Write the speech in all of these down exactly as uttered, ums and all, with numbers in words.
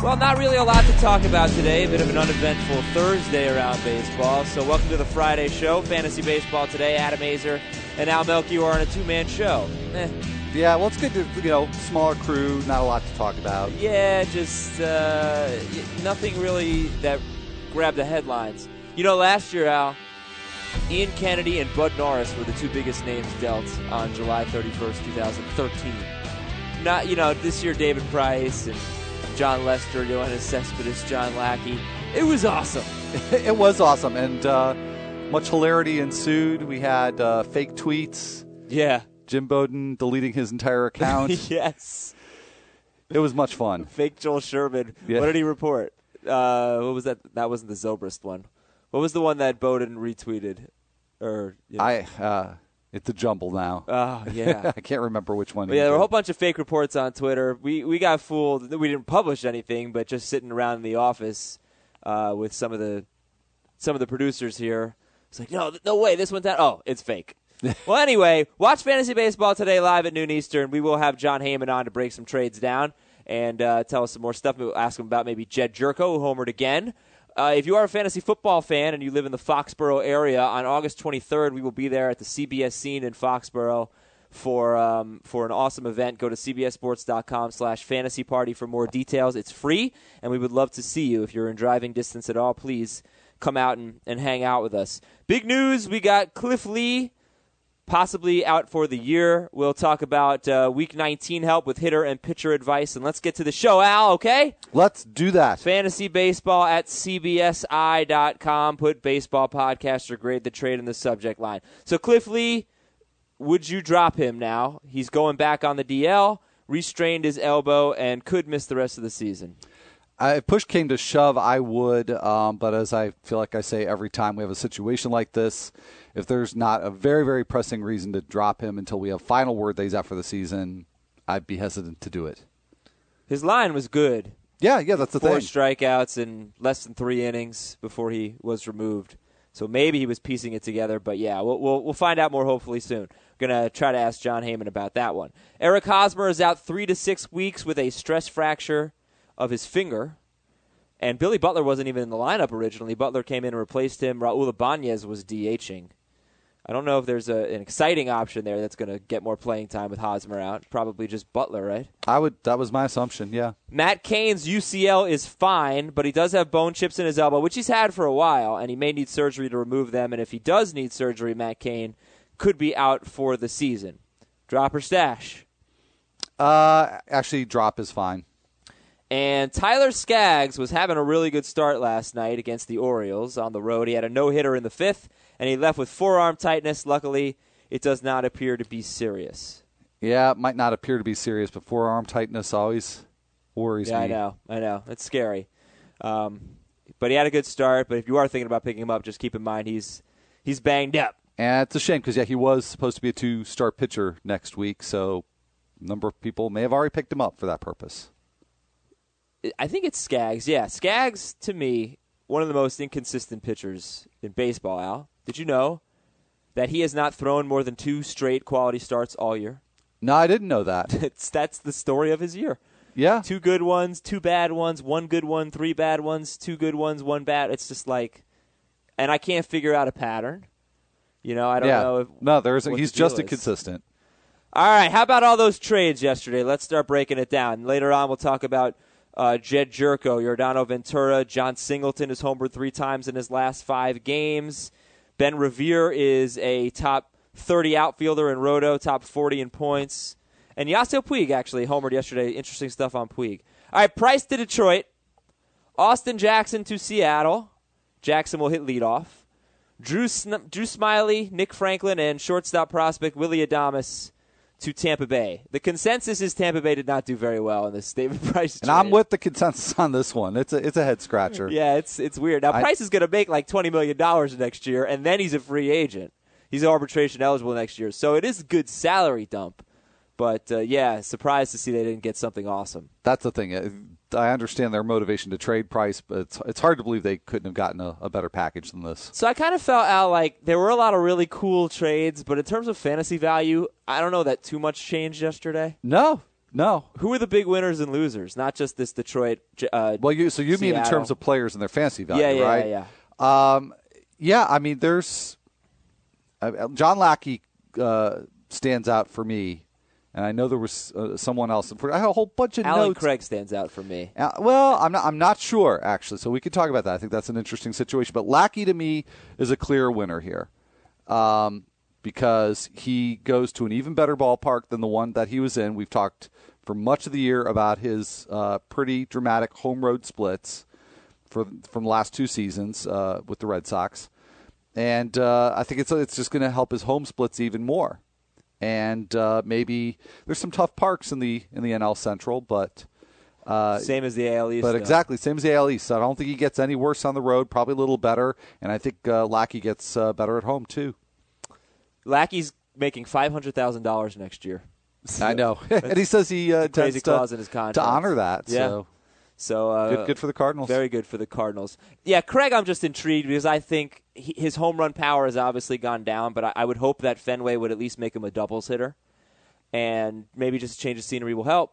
Well, not really a lot to talk about today. A bit of an uneventful Thursday around baseball. So welcome to the Friday show. Fantasy Baseball today. Adam Azer and Al Melchior on a two-man show. Eh. Yeah, well, it's good to, you know, smaller crew, not a lot to talk about. Yeah, just uh, nothing really that grabbed the headlines. You know, last year, Al, Ian Kennedy and Bud Norris were the two biggest names dealt on July thirty-first, twenty thirteen. Not, you know, this year David Price and John Lester, Yoenis Cespedes, John Lackey. It was awesome. It was awesome, and uh, much hilarity ensued. We had uh, fake tweets. Yeah. Jim Bowden deleting his entire account. Yes. It was much fun. Fake Joel Sherman. Yeah. What did he report? Uh, what was that? That wasn't the Zobrist one. What was the one that Bowden retweeted? Or you know? I. Uh, it's a jumble now. Oh, yeah. I can't remember which one. Well, yeah, there were a whole bunch of fake reports on Twitter. We we got fooled. We didn't publish anything, but just sitting around in the office uh, with some of the some of the producers here. It's like, no, no way, this one's out. Oh, it's fake. Well, anyway, watch Fantasy Baseball today live at noon Eastern. We will have John Heyman on to break some trades down and uh, tell us some more stuff. We'll ask him about maybe Jed Jerko, who homered again. Uh, if you are a fantasy football fan and you live in the Foxborough area, on August twenty-third, we will be there at the C B S Scene in Foxborough for um, for an awesome event. Go to cbssports.com slash fantasy party for more details. It's free, and we would love to see you. If you're in driving distance at all, please come out and, and hang out with us. Big news, we got Cliff Lee possibly out for the year. We'll talk about uh, Week nineteen help with hitter and pitcher advice. And let's get to the show, Al, okay? Let's do that. Fantasy Baseball at C B S I dot com. Put baseball podcast or grade the trade in the subject line. So Cliff Lee, would you drop him now? He's going back on the D L, restrained his elbow, and could miss the rest of the season. Uh, if push came to shove, I would. Um, but as I feel like I say every time we have a situation like this, if there's not a very, very pressing reason to drop him until we have final word that he's out for the season, I'd be hesitant to do it. His line was good. Yeah, yeah, that's the Four thing. strikeouts in less than three innings before he was removed. So maybe he was piecing it together. But, yeah, we'll we'll, we'll find out more hopefully soon. Going to try to ask John Heyman about that one. Eric Hosmer is out three to six weeks with a stress fracture of his finger. And Billy Butler wasn't even in the lineup originally. Butler came in and replaced him. Raul Ibanez was DHing. I don't know if there's a, an exciting option there that's going to get more playing time with Hosmer out. Probably just Butler, right? I would. That was my assumption, yeah. Matt Cain's U C L is fine, but he does have bone chips in his elbow, which he's had for a while, and he may need surgery to remove them. And if he does need surgery, Matt Cain could be out for the season. Drop or stash? Uh, actually, drop is fine. And Tyler Skaggs was having a really good start last night against the Orioles on the road. He had a no-hitter in the fifth, and he left with forearm tightness. Luckily, it does not appear to be serious. Yeah, it might not appear to be serious, but forearm tightness always worries yeah, me. I know. I know. It's scary. Um, but he had a good start. But if you are thinking about picking him up, just keep in mind he's he's banged up. And it's a shame because, yeah, he was supposed to be a two-star pitcher next week, so a number of people may have already picked him up for that purpose. I think it's Skaggs. Yeah, Skaggs, to me, one of the most inconsistent pitchers in baseball, Al. Did you know that he has not thrown more than two straight quality starts all year? No, I didn't know that. it's, that's the story of his year. Yeah. Two good ones, two bad ones, one good one, three bad ones, two good ones, one bad. It's just like, and I can't figure out a pattern. You know, I don't yeah. know. If, no, there's a, he's the just is. inconsistent. All right, how about all those trades yesterday? Let's start breaking it down. Later on, we'll talk about Uh, Jed Jerko, Yordano Ventura, John Singleton has homered three times in his last five games. Ben Revere is a top thirty outfielder in Roto, top forty in points. And Yasiel Puig actually homered yesterday. Interesting stuff on Puig. All right, Price to Detroit. Austin Jackson to Seattle. Jackson will hit leadoff. Drew, Sn- Drew Smiley, Nick Franklin, and shortstop prospect Willie Adames to Tampa Bay. The consensus is Tampa Bay did not do very well in this David Price trade. And I'm with the consensus on this one. It's a it's a head scratcher. Yeah, it's it's weird. Now, I, Price is going to make like twenty million dollars next year, and then he's a free agent. He's arbitration eligible next year. So it is a good salary dump. But, uh, yeah, surprised to see they didn't get something awesome. That's the thing. I understand their motivation to trade Price, but it's it's hard to believe they couldn't have gotten a, a better package than this. So I kind of felt, Al, like there were a lot of really cool trades, but in terms of fantasy value, I don't know that too much changed yesterday. No. No. Who are the big winners and losers? Not just this Detroit. Uh, well, you so you Seattle. mean in terms of players and their fantasy value, yeah, yeah, right? Yeah, yeah. Um, yeah, I mean, there's uh, John Lackey uh, stands out for me, and I know there was uh, someone else. I had a whole bunch of Alan notes. Craig stands out for me. Uh, well, I'm not. I'm not sure actually. So we could talk about that. I think that's an interesting situation. But Lackey to me is a clear winner here. Um, because he goes to an even better ballpark than the one that he was in. We've talked for much of the year about his uh, pretty dramatic home road splits for from the last two seasons uh, with the Red Sox, and uh, I think it's it's just going to help his home splits even more. And uh, maybe there's some tough parks in the in the N L Central, but uh, same as the A L East. But though. exactly same as the A L East. So I don't think he gets any worse on the road. Probably a little better, and I think uh, Lackey gets uh, better at home too. Lackey's making five hundred thousand dollars next year. So I know, and he says he uh, crazy tends clause to, in his contract to honor that. Yeah. So, so uh, good, good for the Cardinals. Very good for the Cardinals. Yeah, Craig, I'm just intrigued because I think he, his home run power has obviously gone down, but I, I would hope that Fenway would at least make him a doubles hitter, and maybe just a change of scenery will help.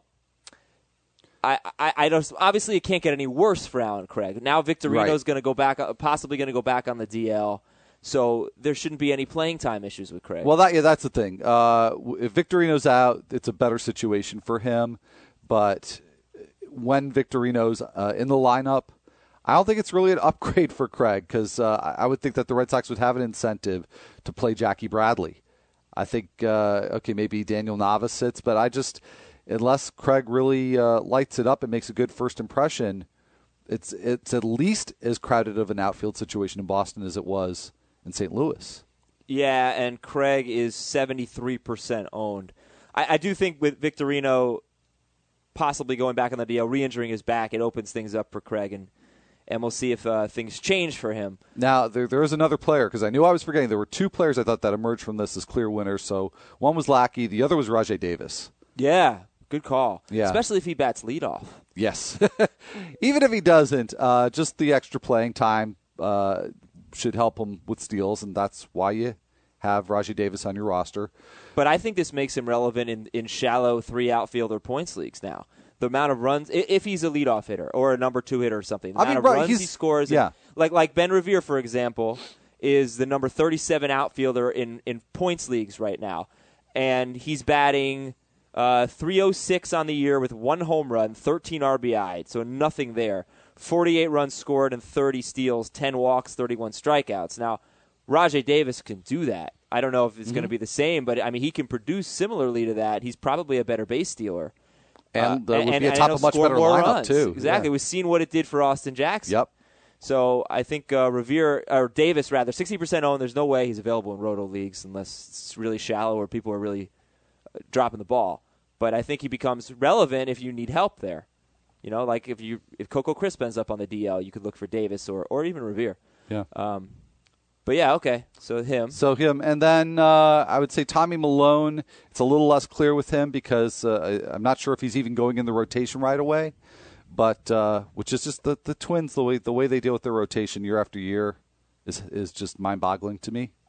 I, I, I don't, obviously it can't get any worse for Alan Craig. Now Victorino's Right. going to go back, possibly going to go back on the D L. So there shouldn't be any playing time issues with Craig. Well, that yeah, that's the thing. Uh, if Victorino's out, it's a better situation for him. But when Victorino's uh, in the lineup, I don't think it's really an upgrade for Craig because uh, I would think that the Red Sox would have an incentive to play Jackie Bradley. I think, uh, okay, maybe Daniel Navas sits, but I just, unless Craig really uh, lights it up and makes a good first impression, it's it's at least as crowded of an outfield situation in Boston as it was in Saint Louis. Yeah, and Craig is seventy-three percent owned. I, I do think with Victorino possibly going back on the D L, re-injuring his back, it opens things up for Craig, and, and we'll see if uh, things change for him. Now, there there is another player, because I knew I was forgetting. There were two players I thought that emerged from this as clear winners. So one was Lackey, the other was Rajai Davis. Yeah, good call. Yeah. Especially if he bats leadoff. Yes. Even if he doesn't, uh, just the extra playing time uh, should help him with steals, and that's why you have Rajai Davis on your roster. But I think this makes him relevant in, in shallow three outfielder points leagues now. The amount of runs, if he's a leadoff hitter or a number two hitter or something, the I amount mean, of right, runs he's- he scores. yeah. And, like like Ben Revere, for example, is the number thirty-seven outfielder in, in points leagues right now. And he's batting uh, three oh six on the year with one home run, thirteen R B I, so nothing there. forty-eight runs scored and thirty steals, ten walks, thirty-one strikeouts. Now, Rajai Davis can do that. I don't know if it's mm-hmm. going to be the same, but I mean, he can produce similarly to that. He's probably a better base stealer. And uh, uh, would and, be atop a much better lineup, runs. too. Exactly. Yeah. We've seen what it did for Austin Jackson. Yep. So I think uh, Revere, or Davis rather, sixty percent owned. There's no way he's available in roto leagues unless it's really shallow or people are really uh, dropping the ball. But I think he becomes relevant if you need help there. You know, like if you if Coco Crisp ends up on the D L, you could look for Davis or, or even Revere. Yeah. Um, but yeah, okay. So him. So him, and then uh, I would say Tommy Milone. It's a little less clear with him because uh, I'm not sure if he's even going in the rotation right away. But uh, which is just the, the Twins, the way the way they deal with their rotation year after year is is just mind-boggling to me.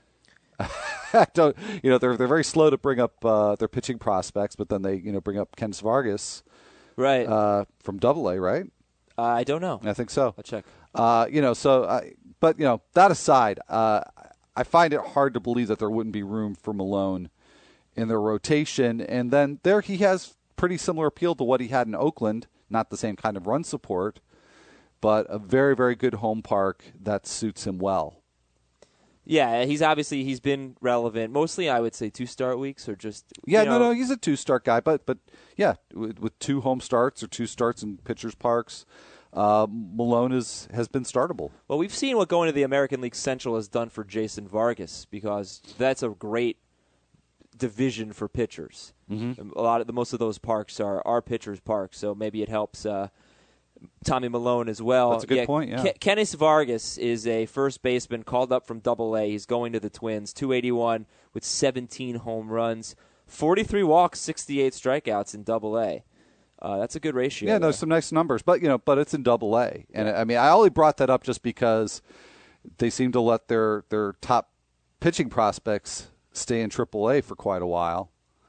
I don't, you know, they're they're very slow to bring up uh, their pitching prospects, but then they you know bring up Kenneth Vargas, right, uh, from Double A, right? Uh, I don't know. I think so. I'll check. Uh, you know, so I, but you know that aside, uh, I find it hard to believe that there wouldn't be room for Milone in their rotation, and then there he has pretty similar appeal to what he had in Oakland. Not the same kind of run support, but a very, very good home park that suits him well. Yeah, he's obviously he's been relevant. Mostly, I would say two start weeks or just yeah, you know, no, no, he's a two start guy, but but yeah, with, with two home starts or two starts in pitchers parks, uh, Milone is has been startable. Well, we've seen what going to the American League Central has done for Jason Vargas because that's a great division for pitchers. Mm-hmm. A lot of the most of those parks are are pitchers' parks, so maybe it helps uh, Tommy Milone as well. That's a good yeah, point. Yeah, Ke- Kenneth Vargas is a first baseman called up from Double A. He's going to the Twins, two eighty-one with seventeen home runs, forty-three walks, sixty-eight strikeouts in Double A. Uh, that's a good ratio. Yeah, there. there's some nice numbers, but you know, but it's in Double A, and I mean, I only brought that up just because they seem to let their their top pitching prospects stay in Triple A for quite a while.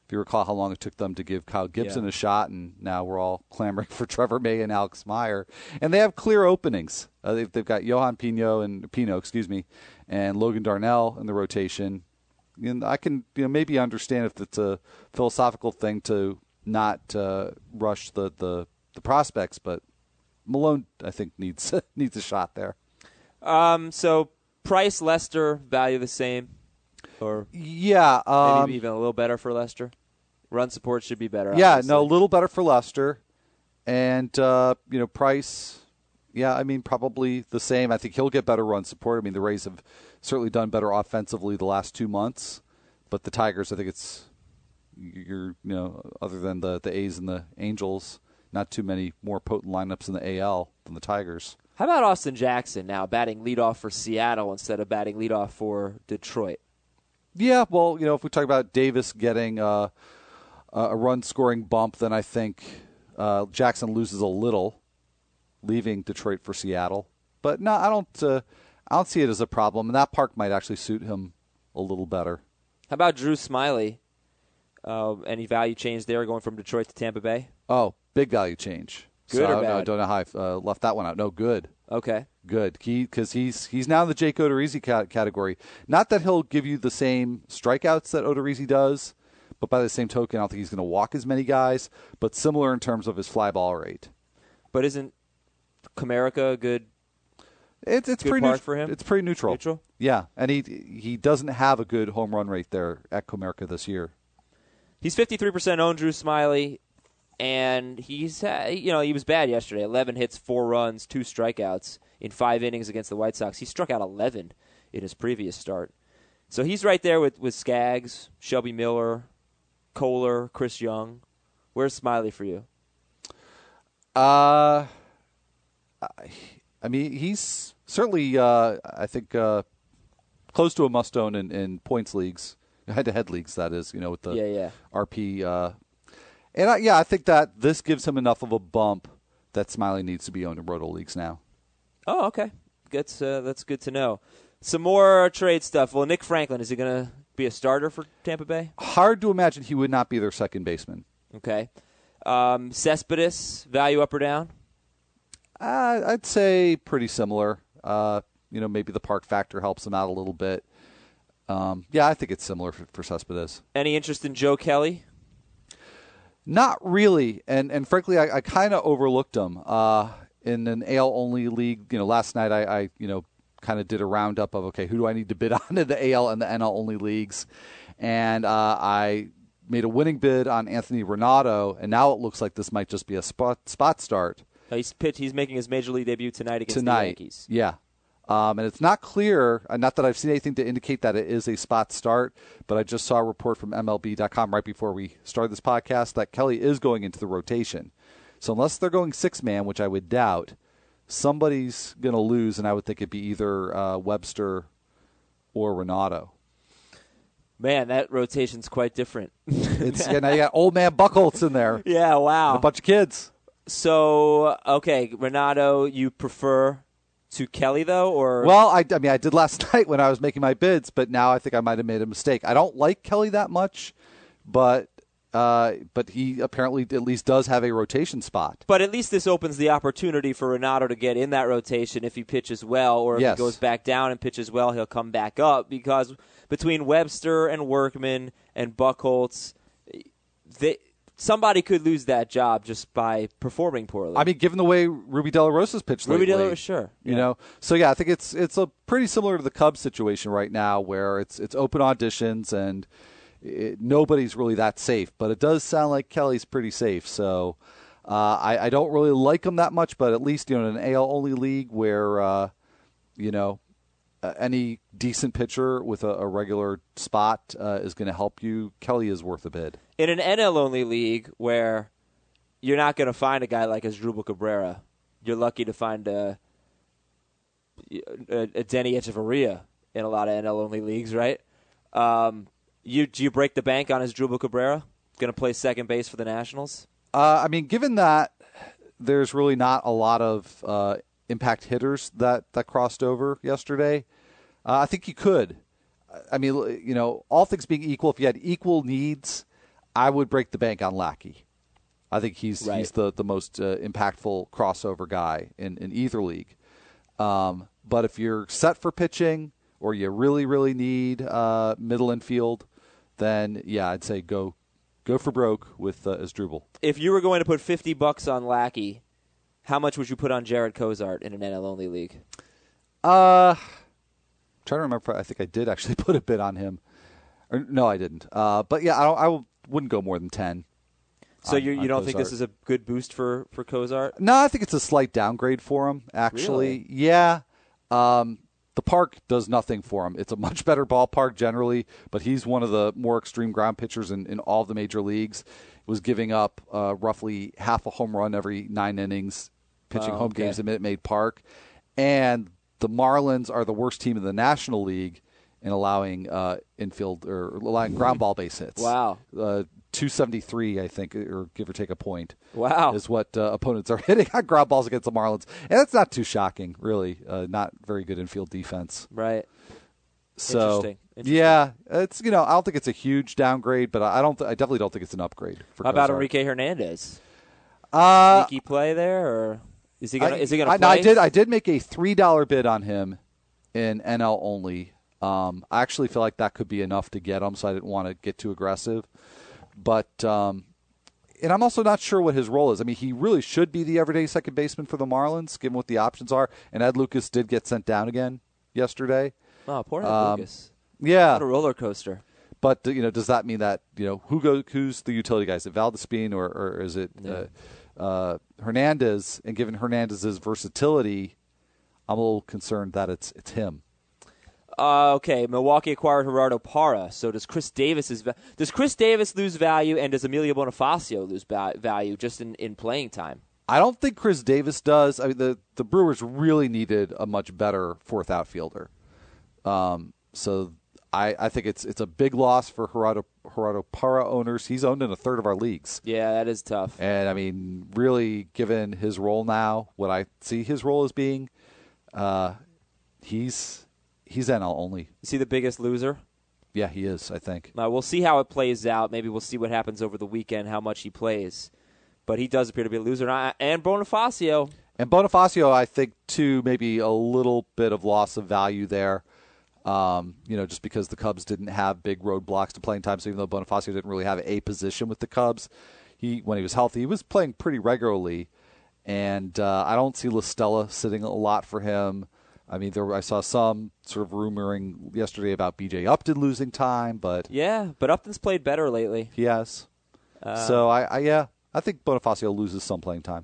If you recall how long it took them to give Kyle Gibson Yeah. a shot, and now we're all clamoring for Trevor May and Alex Meyer. And they have clear openings. Uh, they've, they've got Johan Pino and Pino, excuse me, and Logan Darnell in the rotation. And I can you know maybe understand if it's a philosophical thing to not uh, rush the, the the prospects, but Malone I think needs needs a shot there. Um, so Price, Lester, value the same, or Yeah, um, maybe even a little better for Lester. Run support should be better. Yeah, obviously. no, a little better for Lester, and uh, you know Price. Yeah, I mean probably the same. I think he'll get better run support. I mean the Rays have certainly done better offensively the last two months, but the Tigers, I think it's you're you know other than the the A's and the Angels, not too many more potent lineups in the A L than the Tigers. How about Austin Jackson now batting leadoff for Seattle instead of batting leadoff for Detroit? Yeah, well, you know if we talk about Davis getting uh, a run scoring bump, then I think uh, Jackson loses a little, leaving Detroit for Seattle. But no, I don't. Uh, I don't see it as a problem, and that park might actually suit him a little better. How about Drew Smiley? Uh, any value change there going from Detroit to Tampa Bay? Oh, big value change. Good so or I bad? don't, don't know how I uh, left that one out. No, good. Okay. Good. He because he's he's now in the Jake Odorizzi ca- category. Not that he'll give you the same strikeouts that Odorizzi does, but by the same token, I don't think he's going to walk as many guys. But similar in terms of his fly ball rate. But isn't Comerica a good? It's it's Good pretty park neut- for him? It's pretty neutral. Neutral? Yeah, and he he doesn't have a good home run rate there at Comerica this year. He's fifty-three percent owned, Drew Smiley, and he's uh, you know he was bad yesterday. eleven hits, four runs, two strikeouts in five innings against the White Sox. He struck out eleven in his previous start. So he's right there with, with Skaggs, Shelby Miller, Kohler, Chris Young. Where's Smiley for you? Uh, I, I mean, he's certainly, uh, I think, uh, close to a must-own in, in points leagues, head-to-head leagues, that is, you know, with the Yeah, yeah. R P. Uh, and, I, yeah, I think that this gives him enough of a bump that Smiley needs to be owned in roto leagues now. Oh, okay. That's, uh, that's good to know. Some more trade stuff. Well, Nick Franklin, is he going to be a starter for Tampa Bay? Hard to imagine he would not be their second baseman. Okay. Um, Cespedes, value up or down? Uh, I'd say pretty similar. Uh, you know, maybe the park factor helps him out a little bit. Um, yeah, I think it's similar for, for Cespedes. Any interest in Joe Kelly? Not really, and and frankly, I, I kind of overlooked him uh, in an A L only league. You know, last night I, I you know kind of did a roundup of okay, who do I need to bid on in the A L and the N L only leagues, and uh, I made a winning bid on Anthony Renato, and now it looks like this might just be a spot spot start. Uh, He's pitch. He's making his major league debut tonight against tonight. the Yankees. Yeah. Um, and it's not clear, uh, not that I've seen anything to indicate that it is a spot start, but I just saw a report from M L B dot com right before we started this podcast that Kelly is going into the rotation. So unless they're going six-man, which I would doubt, somebody's going to lose, and I would think it'd be either uh, Webster or Renato. Man, that rotation's quite different. It's you know, you got old man Buchholz in there, Yeah, wow. and a bunch of kids. So, okay, Renato, you prefer to Kelly, though? or Well, I, I mean, I did last night when I was making my bids, but now I think I might have made a mistake. I don't like Kelly that much, but uh, but he apparently at least does have a rotation spot. But at least this opens the opportunity for Renato to get in that rotation if he pitches well, or if Yes. he goes back down and pitches well, he'll come back up. Because between Webster and Workman and Buchholz, they, somebody could lose that job just by performing poorly. I mean, given the way Ruby De La Rosa's pitched Ruby lately, De La Rosa, sure. you Yeah. know. So yeah, I think it's it's a pretty similar to the Cubs situation right now, where it's it's open auditions and it, nobody's really that safe. But it does sound like Kelly's pretty safe. So uh, I, I don't really like him that much, but at least you know in an A L only league where uh, you know uh, any decent pitcher with a, a regular spot uh, is going to help you, Kelly is worth a bid. In an N L only league where you're not going to find a guy like Asdrubal Cabrera, you're lucky to find a, a, a Denny Echeverria in a lot of N L only leagues, right? Um, you do you break the bank on Asdrubal Cabrera? Going to play second base for the Nationals? Uh, I mean, given that there's really not a lot of uh, impact hitters that, that crossed over yesterday, uh, I think you could. I mean, you know, all things being equal, if you had equal needs, I would break the bank on Lackey. I think he's Right. he's the the most uh, impactful crossover guy in in either league. Um, but if you're set for pitching or you really really need uh, middle infield, then yeah, I'd say go go for broke with uh, Asdrubal. If you were going to put fifty bucks on Lackey, how much would you put on Jared Cozart in an N L only league? Uh, I'm trying to remember. I think I did actually put a bid on him. Or, no, I didn't. Uh, but yeah, I, don't, I w- wouldn't go more than ten. So on, you you on don't think Cozart. this is a good boost for for Cozart? No, I think it's a slight downgrade for him, actually. Really? Yeah. Um, the park does nothing for him. It's a much better ballpark generally, but he's one of the more extreme ground pitchers in, in all the major leagues. Was giving up uh, roughly half a home run every nine innings, pitching Oh, home okay. games at Minute Maid Park. And the Marlins are the worst team in the National League in allowing uh, infield or allowing ground ball base hits. Wow. Uh, two seventy-three, I think, or give or take a point. Wow. Is what uh, opponents are hitting on ground balls against the Marlins. And that's not too shocking, really. Uh, not very good infield defense. Right. So, Interesting. Interesting. yeah, it's you know I don't think it's a huge downgrade, but I don't. Th- I definitely don't think it's an upgrade. For How about Cozart. Enrique Hernandez? Uh, Sneaky play there, or is he gonna? I, is he gonna I, play? no, I did. I did make a three dollar bid on him in N L only. Um, I actually feel like that could be enough to get him, so I didn't want to get too aggressive. But um, and I'm also not sure what his role is. I mean, he really should be the everyday second baseman for the Marlins, given what the options are. And Ed Lucas did get sent down again yesterday. Oh, poor Ed Um, Lucas. Yeah, What a roller coaster. but you know, does that mean that you know who go who's the utility guy? Is it Valdespin or, or is it Yeah. uh, uh, Hernandez? And given Hernandez's versatility, I'm a little concerned that it's it's him. Uh, okay, Milwaukee acquired Gerardo Parra. So does Chris Davis va- does Chris Davis lose value, and does Emilio Bonifacio lose ba- value just in, in playing time? I don't think Chris Davis does. I mean, the the Brewers really needed a much better fourth outfielder. Um, so I, I think it's it's a big loss for Gerardo Gerardo Parra owners. He's owned in a third of our leagues. Yeah, that is tough. And, I mean, really, given his role now, what I see his role as being, uh, he's he's N L only. Is he the biggest loser? Yeah, he is, I think. Uh, we'll see how it plays out. Maybe we'll see what happens over the weekend, how much he plays. But he does appear to be a loser. And, I, and Bonifacio. And Bonifacio, I think, too, maybe a little bit of loss of value there. Um, you know, just because the Cubs didn't have big roadblocks to playing time. So even though Bonifacio didn't really have a position with the Cubs, he when he was healthy, he was playing pretty regularly. And uh, I don't see La Stella sitting a lot for him. I mean, there I saw some sort of rumoring yesterday about B J Upton losing time, but Yeah, but Upton's played better lately. he has. Uh, so I, I, yeah, I think Bonifacio loses some playing time.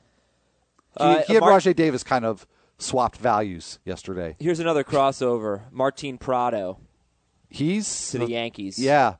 He, Uh, he and Mar- Rajay Davis kind of swapped values yesterday. Here's another crossover. Martin Prado He's to the Yankees. Yeah.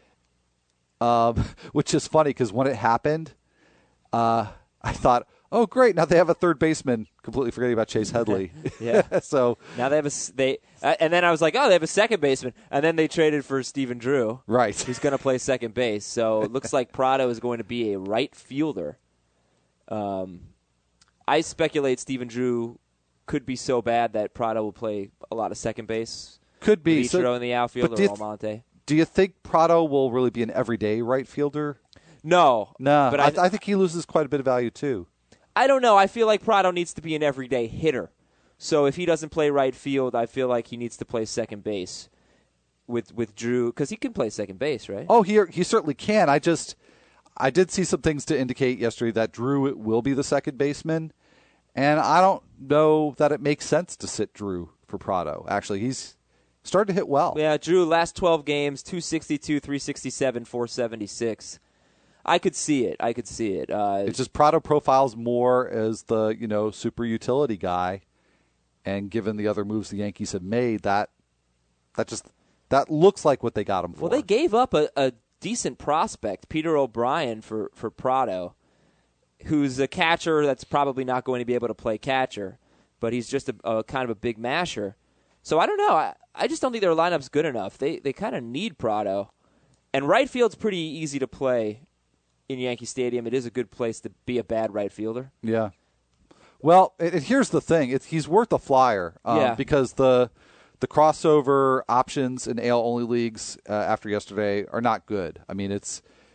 Um, which is funny because when it happened, uh, I thought, oh, great, now they have a third baseman, completely forgetting about Chase Headley. Yeah. so, Now they have a s- they, uh, and then I was like, oh, they have a second baseman, and then they traded for Stephen Drew, right. who's going to play second base. So it looks like Prado is going to be a right fielder. Um, I speculate Stephen Drew could be so bad that Prado will play a lot of second base. Could be. Ichiro So, in the outfield but or do you th- Almonte. do you think Prado will really be an everyday right fielder? No, No, but I, I, th- I think he loses quite a bit of value too. I don't know. I feel like Prado needs to be an everyday hitter. So if he doesn't play right field, I feel like he needs to play second base with with Drew because he can play second base, right? Oh, he he certainly can. I just I did see some things to indicate yesterday that Drew will be the second baseman, and I don't know that it makes sense to sit Drew for Prado. Actually, he's started to hit well. Yeah, Drew last twelve games, two sixty-two, three sixty-seven, four seventy-six. I could see it. I could see it. Uh, It's just Prado profiles more as the you know super utility guy, and given the other moves the Yankees have made, that that just that looks like what they got him for. well, they gave up a, a decent prospect, Peter O'Brien, for, for Prado, who's a catcher that's probably not going to be able to play catcher, but he's just a, a kind of a big masher. So I don't know. I, I just don't think their lineup's good enough. They they kind of need Prado. And right field's pretty easy to play in Yankee Stadium. It is a good place to be a bad right fielder. Yeah. Well, it, it, here's the thing: it's, he's worth a flyer um, Yeah. because the the crossover options in A L only leagues uh, after yesterday are not good. I mean, it's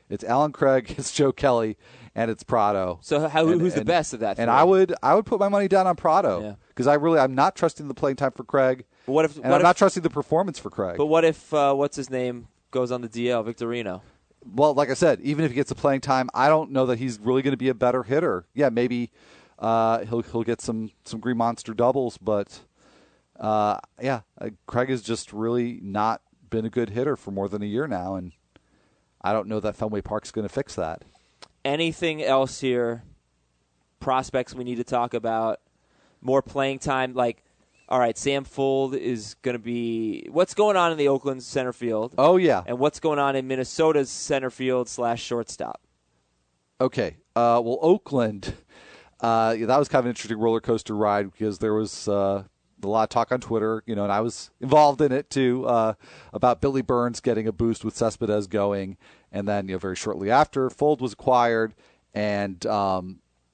It's Alan Craig, it's Joe Kelly, and it's Prado. So how, and, who's and, the best of that? And three? I would I would put my money down on Prado because yeah. I really I'm not trusting the playing time for Craig. But what if? And what I'm if, not trusting the performance for Craig. But what if uh, what's his name goes on the D L, Victorino? Well, like I said, even if he gets the playing time, I don't know that he's really going to be a better hitter. Yeah, maybe uh, he'll he'll get some some Green Monster doubles, but uh, yeah, uh, Craig has just really not been a good hitter for more than a year now, and I don't know that Fenway Park's going to fix that. Anything else here? Prospects we need to talk about? More playing time, like. All right, Sam Fuld is going to be – what's going on in the Oakland center field? Oh, yeah. And what's going on in Minnesota's center field slash shortstop? Okay. Uh, well, Oakland, uh, yeah, that was kind of an interesting roller coaster ride because there was uh, a lot of talk on Twitter, you know, and I was involved in it too, uh, about Billy Burns getting a boost with Cespedes going. And then, you know, very shortly after, Fuld was acquired, and um,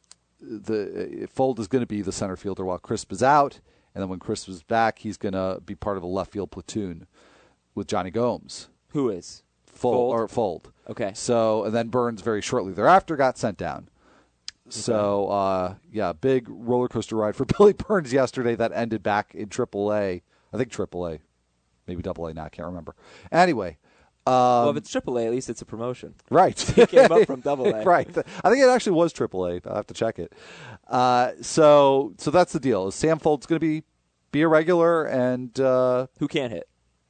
the Fuld is going to be the center fielder while Crisp is out. And then when Chris was back, he's going to be part of a left field platoon with Johnny Gomes. Who is? Fuld. Or Fuld. Okay. So, and then Burns very shortly thereafter got sent down. Okay. So, uh, yeah, big roller coaster ride for Billy Burns yesterday that ended back in triple A. I think triple A. Maybe double A now. I can't remember. Anyway. Um, well, if it's triple A, at least it's a promotion. Right. He came up from double A. Right. I think it actually was triple A. I'll have to check it. Uh, so so that's the deal. Sam Fuld's going to be be a regular, and uh, who can't hit?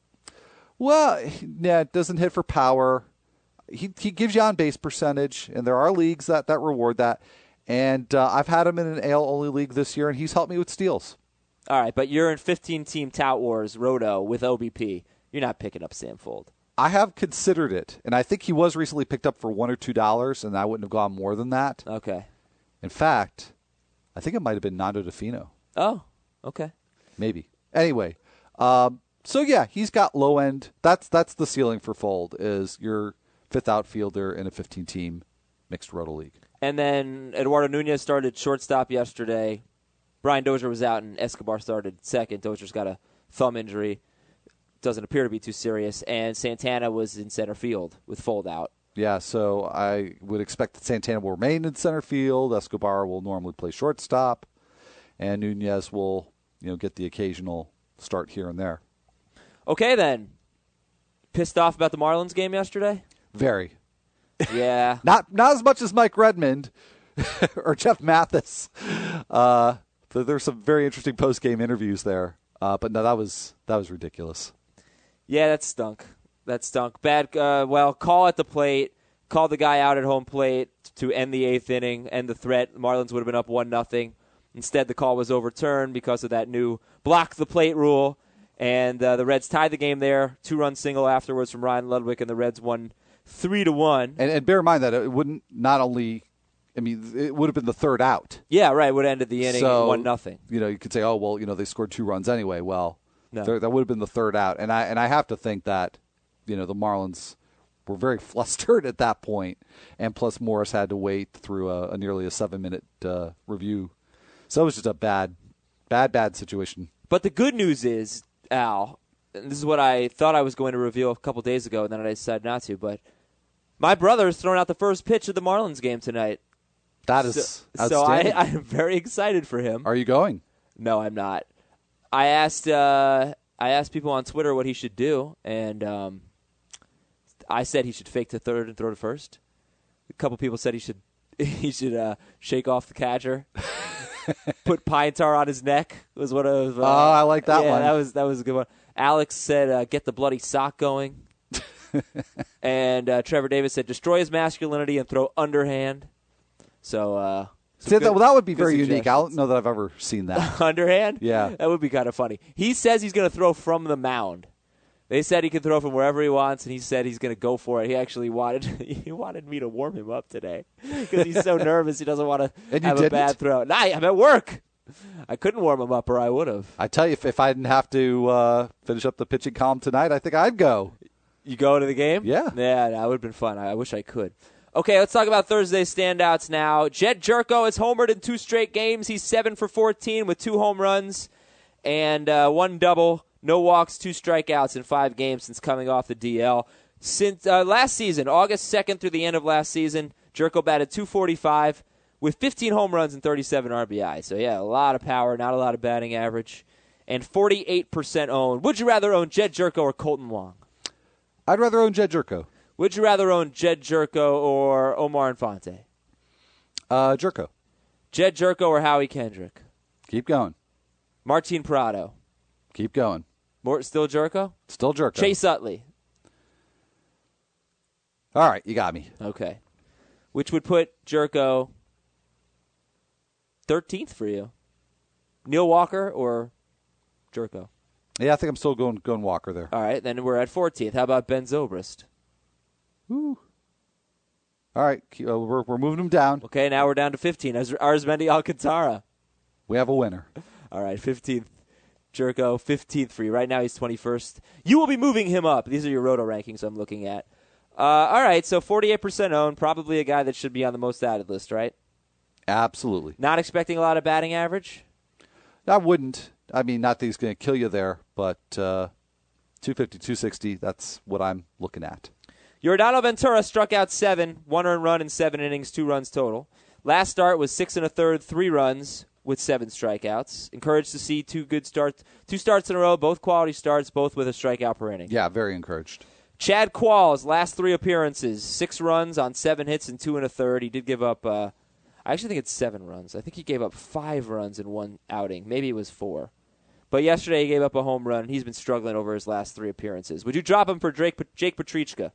Well, yeah, it doesn't hit for power. He he gives you on base percentage, and there are leagues that, that reward that. And uh, I've had him in an A L only league this year, and he's helped me with steals. All right, but you're in fifteen team Tout Wars Roto with O B P. You're not picking up Sam Fuld. I have considered it, and I think he was recently picked up for one or two dollars, and I wouldn't have gone more than that. Okay. In fact, I think it might have been Nando DeFino. Oh, okay. Maybe. Anyway, um, so yeah, he's got low end. That's that's the ceiling for Fuld is your fifth outfielder in a fifteen team mixed roto league. And then Eduardo Nunez started shortstop yesterday. Brian Dozier was out, and Escobar started second. Dozier's got a thumb injury. Doesn't appear to be too serious. And Santana was in center field with Fuld out. Yeah, so I would expect that Santana will remain in center field. Escobar will normally play shortstop, and Nunez will, you know, get the occasional start here and there. Okay, then. Pissed off about the Marlins game yesterday? Very. Yeah. not not as much as Mike Redmond or Jeff Mathis. Uh, there's some very interesting post game interviews there, uh, but no, that was that was ridiculous. Yeah, that stunk. That stunk. Bad. Uh, well, call at the plate. Call the guy out at home plate to end the eighth inning, end the threat. Marlins would have been up one nothing. Instead, the call was overturned because of that new block the plate rule, and uh, the Reds tied the game there. Two run single afterwards from Ryan Ludwig, and the Reds won three to one. And, and bear in mind that it wouldn't not only. I mean, it would have been the third out. Yeah, right. Would have ended the inning so, one nothing. You know, you could say, oh well, you know, they scored two runs anyway. Well. No. There, that would have been the third out, and I and I have to think that, you know, the Marlins were very flustered at that point, and plus Morris had to wait through a, a nearly a seven minute uh, review, so it was just a bad, bad, bad situation. But the good news is, Al, and this is what I thought I was going to reveal a couple days ago, and then I decided not to. But my brother's thrown out the first pitch of the Marlins game tonight. That is so, outstanding. So I, I am very excited for him. Are you going? No, I'm not. I asked uh, I asked people on Twitter what he should do, and um, I said he should fake to third and throw to first. A couple people said he should he should uh, shake off the catcher, put pine tar on his neck. Was one of uh, oh, I like that yeah, one. That was that was a good one. Alex said uh, get the bloody sock going, and uh, Trevor Davis said destroy his masculinity and throw underhand. So. Uh, See, that, well, that would be very suggestions. unique. I don't know that I've ever seen that. Underhand? Yeah. That would be kind of funny. He says he's going to throw from the mound. They said he can throw from wherever he wants, and he said he's going to go for it. He actually wanted he wanted me to warm him up today because he's so nervous he doesn't want to have didn't? a bad throw. Nah, I'm at work. I couldn't warm him up, or I would have. I tell you, if, if I didn't have to uh, finish up the pitching column tonight, I think I'd go. You go to the game? Yeah. Yeah, that would have been fun. I, I wish I could. Okay, let's talk about Thursday's standouts now. Jed Jerko has homered in two straight games. He's seven for fourteen with two home runs and uh, one double. No walks, two strikeouts in five games since coming off the D L. Since uh, last season, August second through the end of last season, Jerko batted two forty-five with fifteen home runs and thirty-seven R B I. So, yeah, a lot of power, not a lot of batting average, and forty-eight percent owned. Would you rather own Jed Jerko or Colton Wong? I'd rather own Jed Jerko. Would you rather own Jed Jerko or Omar Infante? Uh, Jerko. Jed Jerko or Howie Kendrick? Keep going. Martin Prado. Keep going. More, still Jerko? Still Jerko. Chase Utley. All right, you got me. Okay. Which would put Jerko thirteenth for you. Neil Walker or Jerko? Yeah, I think I'm still going going Walker there. All right, then we're at fourteenth. How about Ben Zobrist? Woo. All right, uh, we're we're moving them down. Okay, now we're down to fifteen. Arizmendi Alcantara. We have a winner. All right, fifteenth. Jerko, fifteenth for you. Right now he's twenty-first. You will be moving him up. These are your Roto rankings I'm looking at. Uh, all right, so forty-eight percent owned. Probably a guy that should be on the most added list, right? Absolutely. Not expecting a lot of batting average? I wouldn't. I mean, not that he's going to kill you there, but uh, two fifty, two sixty, that's what I'm looking at. Yordano Ventura struck out seven, one earned run in seven innings, two runs total. Last start was six and a third, three runs with seven strikeouts. Encouraged to see two good starts, two starts in a row, both quality starts, both with a strikeout per inning. Yeah, very encouraged. Chad Qualls, last three appearances, six runs on seven hits and two and a third. He did give up, uh, I actually think it's seven runs. I think he gave up five runs in one outing. Maybe it was four. But yesterday he gave up a home run, and he's been struggling over his last three appearances. Would you drop him for Drake, Jake Petrichka?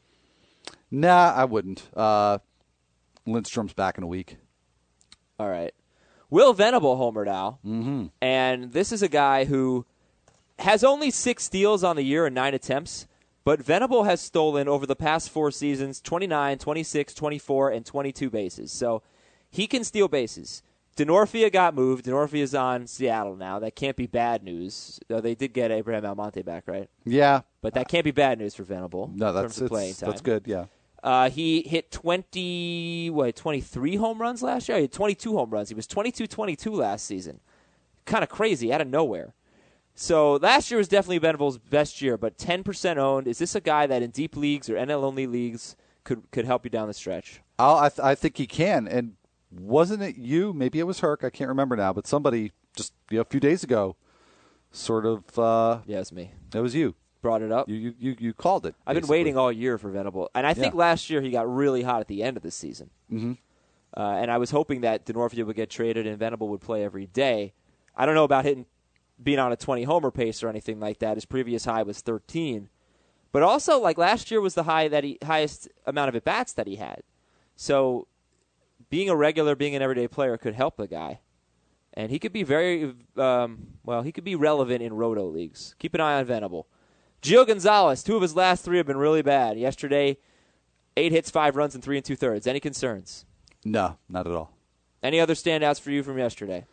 Nah, I wouldn't. Uh, Lindstrom's back in a week. All right. Will Venable homered Al. Mm-hmm. And this is a guy who has only six steals on the year and nine attempts. But Venable has stolen over the past four seasons twenty-nine, twenty-six, twenty-four, and twenty-two bases. So he can steal bases. Denorfia got moved. Denorfia's on Seattle now. That can't be bad news. Though they did get Abraham Almonte back, right? Yeah. But that can't be bad news for Venable. No, that's in terms of playing it's, time. that's good, yeah. Uh, he hit twenty, what, twenty-three home runs last year? He had twenty-two home runs. He was twenty-two twenty-two last season. Kind of crazy, out of nowhere. So last year was definitely Venable's best year, but ten percent owned. Is this a guy that in deep leagues or N L-only leagues could could help you down the stretch? I'll, I, th- I think he can. And wasn't it you? Maybe it was Herc. I can't remember now. But somebody just you know, a few days ago sort of. Uh, yeah, it's me. That was you. Brought it up. You you, you, you called it. I've basically. been waiting all year for Venable. And I think yeah. last year he got really hot at the end of the season. Mm-hmm. Uh, and I was hoping that Denorfia would get traded and Venable would play every day. I don't know about hitting. Being on a twenty-homer pace or anything like that. His previous high was thirteen. But also, like last year was the high that he highest amount of at-bats that he had. So being a regular, being an everyday player could help the guy. And he could be very, um, well, he could be relevant in Roto leagues. Keep an eye on Venable. Gio Gonzalez, two of his last three have been really bad. Yesterday, eight hits, five runs, and three and two-thirds. Any concerns? No, not at all. Any other standouts for you from yesterday?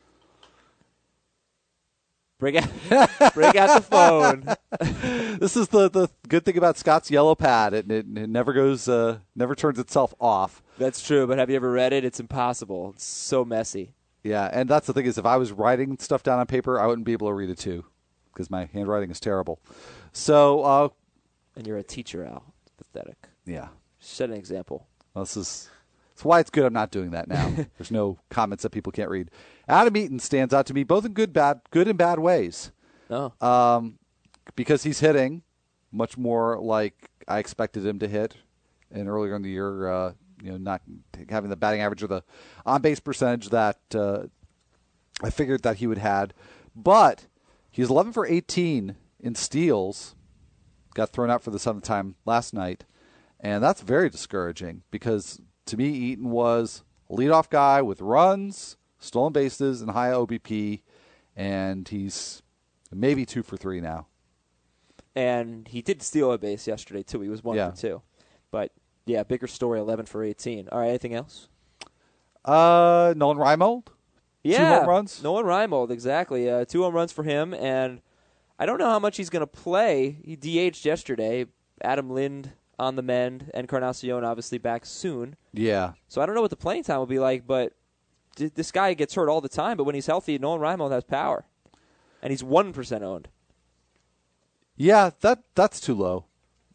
Bring out, bring out the phone. This is the, the good thing about Scott's yellow pad. It, it, it never goes, uh, never turns itself off. That's true, but have you ever read it? It's impossible. It's so messy. Yeah, and that's the thing is if I was writing stuff down on paper, I wouldn't be able to read it too because my handwriting is terrible. So, uh, and you're a teacher, Al. It's pathetic. Yeah. Set an example. Well, this is that's why it's good I'm not doing that now. There's no comments that people can't read. Adam Eaton stands out to me both in good, bad, good and bad ways. Oh. Um, because he's hitting much more like I expected him to hit, and earlier in the year, uh, you know, not having the batting average or the on-base percentage that uh, I figured that he would had. But he's eleven for eighteen in steals. Got thrown out for the seventh time last night, and that's very discouraging because to me, Eaton was a leadoff guy with runs, stolen bases, and high O B P, and he's maybe two for three now. And he did steal a base yesterday, too. He was one yeah. for two. But, yeah, bigger story, eleven for eighteen. All right, anything else? Uh, Nolan Reimold? Yeah. Two home runs? Nolan Reimold, exactly. Uh, two home runs for him, and I don't know how much he's going to play. He D H'd yesterday. Adam Lind on the mend, Encarnacion obviously back soon. Yeah. So I don't know what the playing time will be like, but d- this guy gets hurt all the time, but when he's healthy, Nolan Reimold has power. And he's one percent owned. Yeah, that that's too low.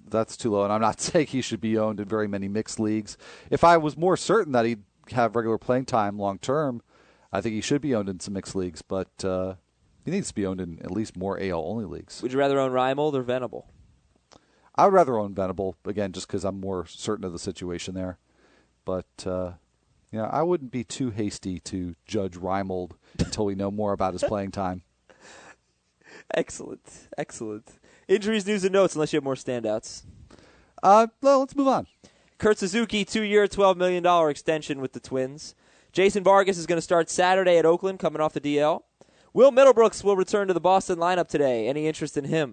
that's too low. And I'm not saying he should be owned in very many mixed leagues. If I was more certain that he'd have regular playing time long term, I think he should be owned in some mixed leagues. But uh, he needs to be owned in at least more A L only leagues. Would you rather own Reimold or Venable? I would rather own Venable, again, just because I'm more certain of the situation there. But, uh, yeah, I wouldn't be too hasty to judge Reimold until we know more about his playing time. Excellent. Excellent. Injuries, news, and notes, unless you have more standouts. Uh, well, let's move on. Kurt Suzuki, two-year, twelve million dollars extension with the Twins. Jason Vargas is going to start Saturday at Oakland, coming off the D L. Will Middlebrooks will return to the Boston lineup today. Any interest in him?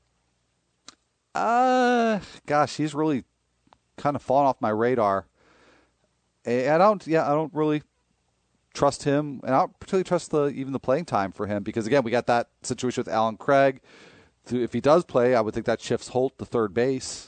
Uh, gosh, he's really kind of fallen off my radar. And I don't, yeah, I don't really trust him, and I don't particularly trust the even the playing time for him because again, we got that situation with Alan Craig. If he does play, I would think that shifts Holt to third base.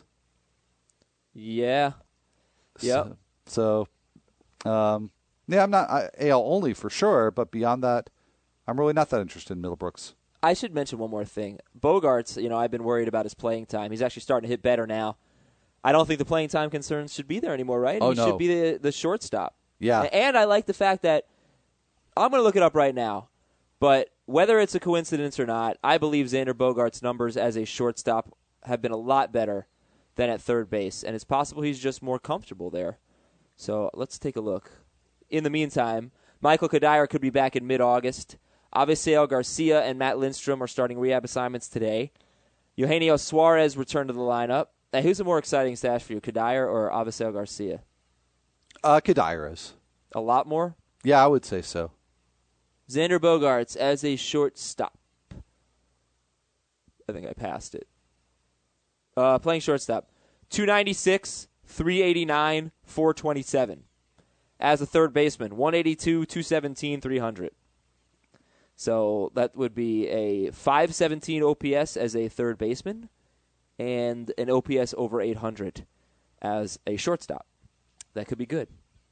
Yeah. Yeah. So, so um, yeah, I'm not I, A L only for sure, but beyond that, I'm really not that interested in Middlebrooks. I should mention one more thing. Bogarts, you know, I've been worried about his playing time. He's actually starting to hit better now. I don't think the playing time concerns should be there anymore, right? Oh, he no. should be the, the shortstop. Yeah. And I like the fact that I'm going to look it up right now, but whether it's a coincidence or not, I believe Xander Bogaerts' numbers as a shortstop have been a lot better than at third base, and it's possible he's just more comfortable there. So let's take a look. In the meantime, Michael Kadire could be back in mid-August. Avisail Garcia and Matt Lindstrom are starting rehab assignments today. Eugenio Suarez returned to the lineup. Now, who's a more exciting stash for you, Kadire or Avisail Garcia? Uh, Kadire is. A lot more? Yeah, I would say so. Xander Bogaerts as a shortstop. I think I passed it. Uh, playing shortstop. two ninety-six, three eighty-nine, four twenty-seven. As a third baseman, one eighty-two, two seventeen, three hundred. So that would be a five seventeen O P S as a third baseman and an O P S over eight hundred as a shortstop. That could be good.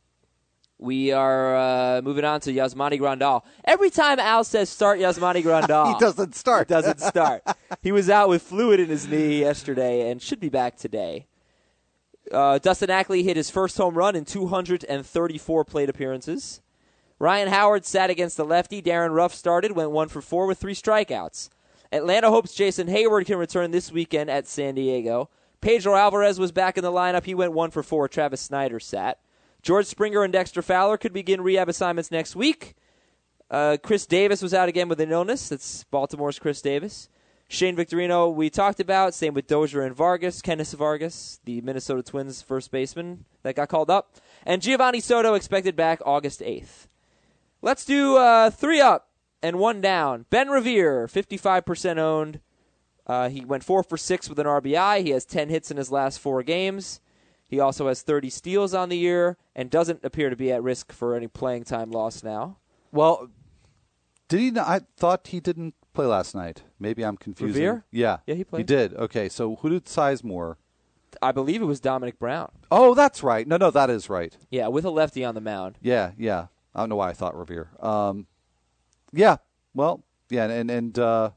We are uh, moving on to Yasmani Grandal. Every time Al says start Yasmani Grandal, he doesn't start. He doesn't start. He was out with fluid in his knee yesterday and should be back today. Uh, Dustin Ackley hit his first home run in two hundred thirty-four plate appearances. Ryan Howard sat against the lefty. Darren Ruff started, went one for four with three strikeouts. Atlanta hopes Jason Hayward can return this weekend at San Diego. Pedro Alvarez was back in the lineup. He went one for four. Travis Snyder sat. George Springer and Dexter Fowler could begin rehab assignments next week. Uh, Chris Davis was out again with an illness. That's Baltimore's Chris Davis. Shane Victorino we talked about. Same with Dozier and Vargas. Kenneth Vargas, the Minnesota Twins first baseman that got called up. And Giovanni Soto expected back August eighth. Let's do uh, three up and one down. Ben Revere, fifty-five percent owned. Uh, he went four for six with an R B I. He has ten hits in his last four games. He also has thirty steals on the year and doesn't appear to be at risk for any playing time loss now. Well, did he not? I thought he didn't play last night. Maybe I'm confusing. Revere? Yeah. Yeah, he played. He did. Okay, so who did Sizemore? I believe it was Dominic Brown. Oh, that's right. No, no, that is right. Yeah, with a lefty on the mound. Yeah, yeah. I don't know why I thought Revere. Um, yeah, well, yeah, and, and uh,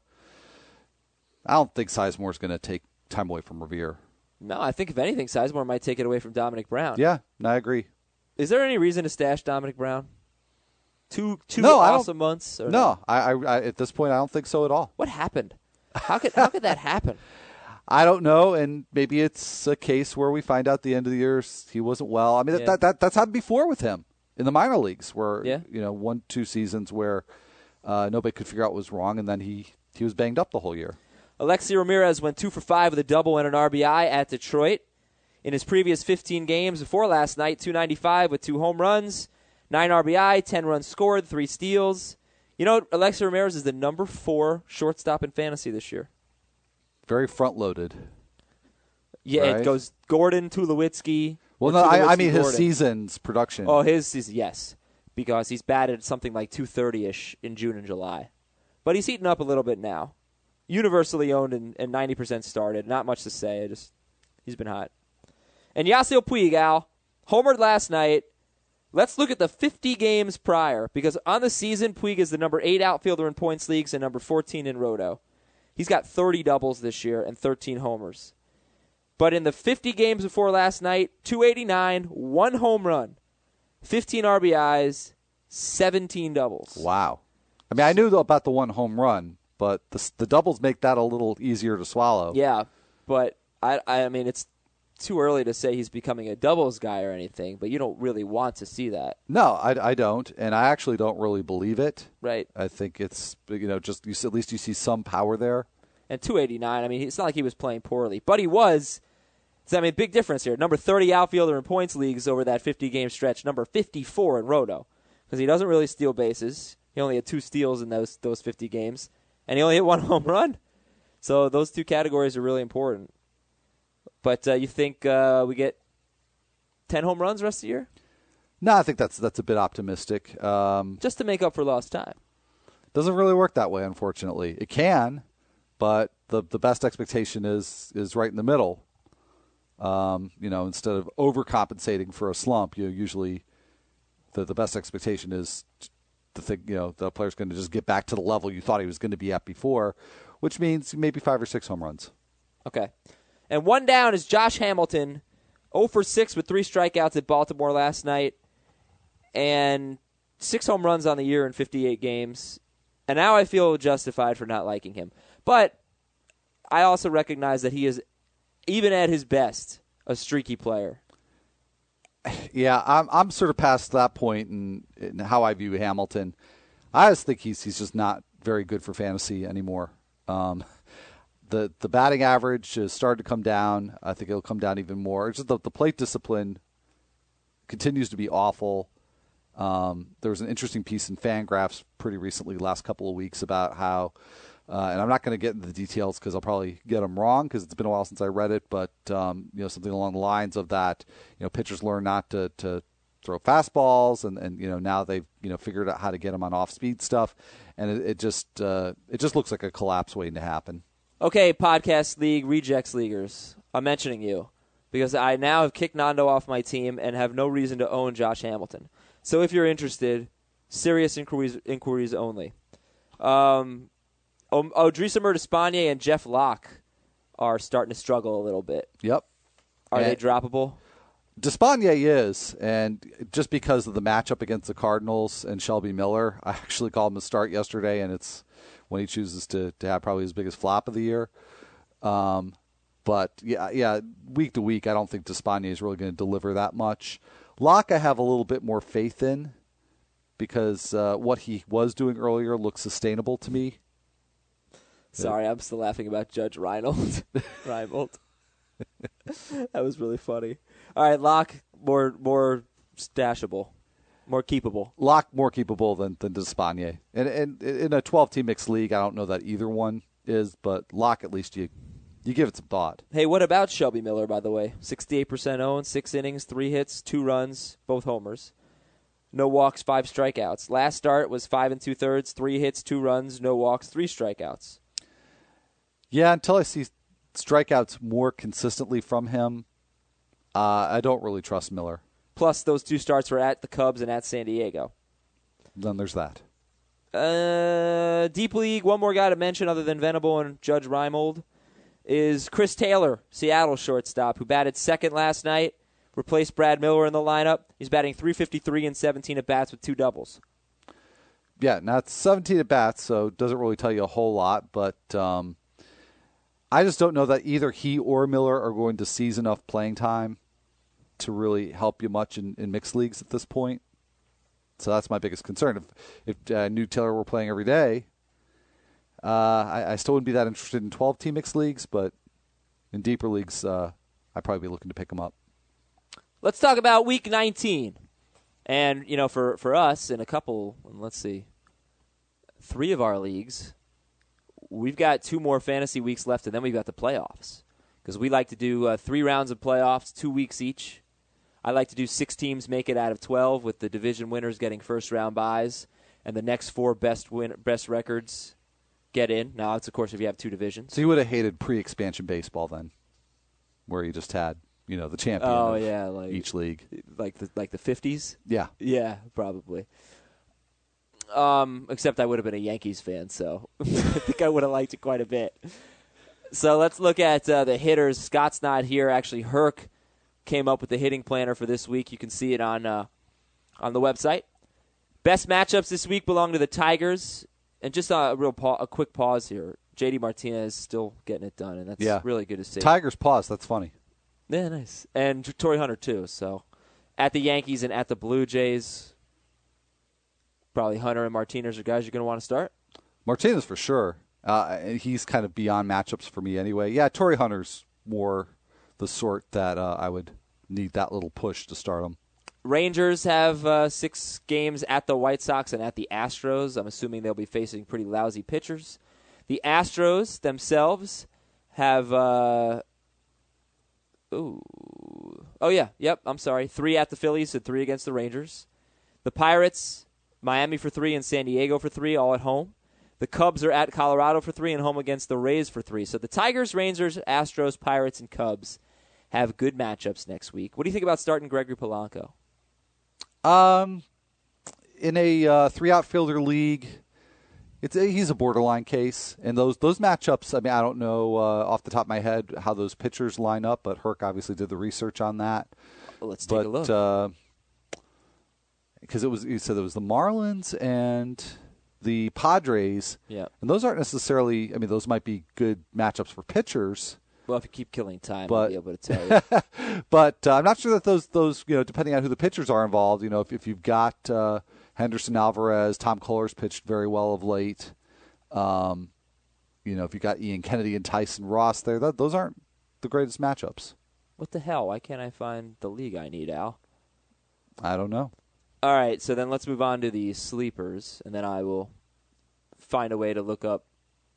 I don't think Sizemore's going to take time away from Revere. No, I think if anything, Sizemore might take it away from Dominic Brown. Yeah, I agree. Is there any reason to stash Dominic Brown? Two two no, awesome months? Or no, no? I, I, I at this point I don't think so at all. What happened? How could how could that happen? I don't know, and maybe it's a case where we find out at the end of the year he wasn't well. I mean, Yeah. that, that that's happened before with him in the minor leagues, where Yeah. you know one two seasons where uh, nobody could figure out what was wrong, and then he he was banged up the whole year. Alexi Ramirez went two for five with a double and an R B I at Detroit. In his previous fifteen games before last night, two ninety-five with two home runs, nine R B I, ten runs scored, three steals. You know, Alexi Ramirez is the number four shortstop in fantasy this year. Very front loaded. Yeah, right? It goes Gordon, Tulowitzki. Well, or no, I, I Tulowitzki, mean his Gordon. season's production. Oh, his season, yes, because he's batted something like two thirty-ish in June and July. But he's heating up a little bit now. Universally owned and, and ninety percent started. Not much to say. I just he's been hot. And Yasiel Puig, Al, homered last night. Let's look at the fifty games prior, because on the season, Puig is the number eight outfielder in points leagues and number fourteen in Roto. He's got thirty doubles this year and thirteen homers. But in the fifty games before last night, two eighty-nine, one home run, fifteen R B Is, seventeen doubles. Wow. I mean, I knew about the one home run, but the, the doubles make that a little easier to swallow. Yeah, but I, I mean, it's too early to say he's becoming a doubles guy or anything, but you don't really want to see that. No, I, I don't, and I actually don't really believe it. Right. I think it's, you know, just you, at least you see some power there. And two eighty-nine, I mean, it's not like he was playing poorly, but he was. So, I mean, big difference here. Number thirty outfielder in points leagues over that fifty-game stretch. Number fifty-four in Roto, because he doesn't really steal bases. He only had two steals in those those fifty games, and he only hit one home run. So those two categories are really important. But uh, you think uh, we get ten home runs the rest of the year? No, I think that's that's a bit optimistic. Um, Just to make up for lost time. Doesn't really work that way, unfortunately. It can, but the the best expectation is is right in the middle. Um, you know, instead of overcompensating for a slump, you usually the the best expectation is the thing. You know, the player's going to just get back to the level you thought he was going to be at before, which means maybe five or six home runs. Okay, and one down is Josh Hamilton, zero for six with three strikeouts at Baltimore last night, and six home runs on the year in fifty-eight games. And now I feel justified for not liking him, but I also recognize that he is, even at his best, a streaky player. Yeah, I'm I'm sort of past that point in, in how I view Hamilton. I just think he's he's just not very good for fantasy anymore. Um, the the batting average has started to come down. I think it'll come down even more. It's just the, the plate discipline continues to be awful. Um, there was an interesting piece in Fangraphs pretty recently, last couple of weeks, about how. Uh, and I'm not going to get into the details because I'll probably get them wrong because it's been a while since I read it. But um, you know, something along the lines of that, you know, pitchers learn not to, to throw fastballs, and, and you know now they've you know figured out how to get them on off-speed stuff, and it, it just uh, it just looks like a collapse waiting to happen. Okay, Podcast League Rejects Leaguers, I'm mentioning you because I now have kicked Nando off my team and have no reason to own Josh Hamilton. So if you're interested, serious inquiries inquiries only. Um. Oh, Odrisamer Despaigne and Jeff Locke are starting to struggle a little bit. Yep. Are and they droppable? Despaigne is, and just because of the matchup against the Cardinals and Shelby Miller, I actually called him a start yesterday, and it's when he chooses to, to have probably his biggest flop of the year. Um, but, yeah, yeah, week to week, I don't think Despaigne is really going to deliver that much. Locke I have a little bit more faith in because uh, what he was doing earlier looks sustainable to me. Sorry, I'm still laughing about Judge Reinhold. Reinhold. That was really funny. All right, Locke, more more stashable, more keepable. Locke more keepable than than Despaigne. And, and in a twelve-team mixed league, I don't know that either one is, but Locke at least you you give it some thought. Hey, what about Shelby Miller, by the way? sixty-eight percent owned, six innings, three hits, two runs, both homers. No walks, five strikeouts. Last start was five and two-thirds, three hits, two runs, no walks, three strikeouts. Yeah, until I see strikeouts more consistently from him, uh, I don't really trust Miller. Plus, those two starts were at the Cubs and at San Diego. Then there's that. Uh, Deep League, one more guy to mention other than Venable and Judge Reinhold is Chris Taylor, Seattle shortstop, who batted second last night, replaced Brad Miller in the lineup. He's batting three fifty-three and seventeen at-bats with two doubles. Yeah, now it's seventeen at-bats, so it doesn't really tell you a whole lot, but um, I just don't know that either he or Miller are going to seize enough playing time to really help you much in, in mixed leagues at this point. So that's my biggest concern. If if uh, New Taylor were playing every day, uh, I, I still wouldn't be that interested in twelve-team mixed leagues, but in deeper leagues, uh, I'd probably be looking to pick him up. Let's talk about Week nineteen. And, you know, for, for us in a couple, let's see, three of our leagues, we've got two more fantasy weeks left, and then we've got the playoffs. Because we like to do uh, three rounds of playoffs, two weeks each. I like to do six teams make it out of twelve, with the division winners getting first-round buys, and the next four best win- best records get in. Now, it's, of course, if you have two divisions. So you would have hated pre-expansion baseball then, where you just had, you know, the champion oh, of yeah, like, each league. Like the like the fifties? Yeah. Yeah, probably. Um, except I would have been a Yankees fan, so I think I would have liked it quite a bit. So let's look at uh, the hitters. Scott's not here. Actually, Herc came up with the hitting planner for this week. You can see it on uh, on the website. Best matchups this week belong to the Tigers. And just a real pa- a quick pause here. J D Martinez still getting it done, and that's yeah. really good to see. Tigers pause. That's funny. Yeah, nice. And Torrey Hunter, too. So at the Yankees and at the Blue Jays, probably Hunter and Martinez are guys you're going to want to start. Martinez for sure. Uh, he's kind of beyond matchups for me anyway. Yeah, Torrey Hunter's more the sort that uh, I would need that little push to start him. Rangers have uh, six games at the White Sox and at the Astros. I'm assuming they'll be facing pretty lousy pitchers. The Astros themselves have uh, ooh, oh yeah, yep. I'm sorry, three at the Phillies and three against the Rangers. The Pirates, Miami for three and San Diego for three, all at home. The Cubs are at Colorado for three and home against the Rays for three. So the Tigers, Rangers, Astros, Pirates, and Cubs have good matchups next week. What do you think about starting Gregory Polanco? Um, in a uh, three outfielder league, it's a, he's a borderline case, and those those matchups. I mean, I don't know uh, off the top of my head how those pitchers line up, but Herc obviously did the research on that. Well, let's but, take a look. Because uh, it was you said it was the Marlins and the Padres, yeah, and those aren't necessarily. I mean, those might be good matchups for pitchers. Well, if you keep killing time, but, I'll be able to tell you. but uh, I'm not sure that those those you know, depending on who the pitchers are involved. You know, if if you've got uh, Henderson Alvarez, Tom Koehler's pitched very well of late. Um, you know, if you've got Ian Kennedy and Tyson Ross there, that, those aren't the greatest matchups. What the hell? Why can't I find the league I need, Al? I don't know. All right, so then let's move on to the sleepers, and then I will find a way to look up.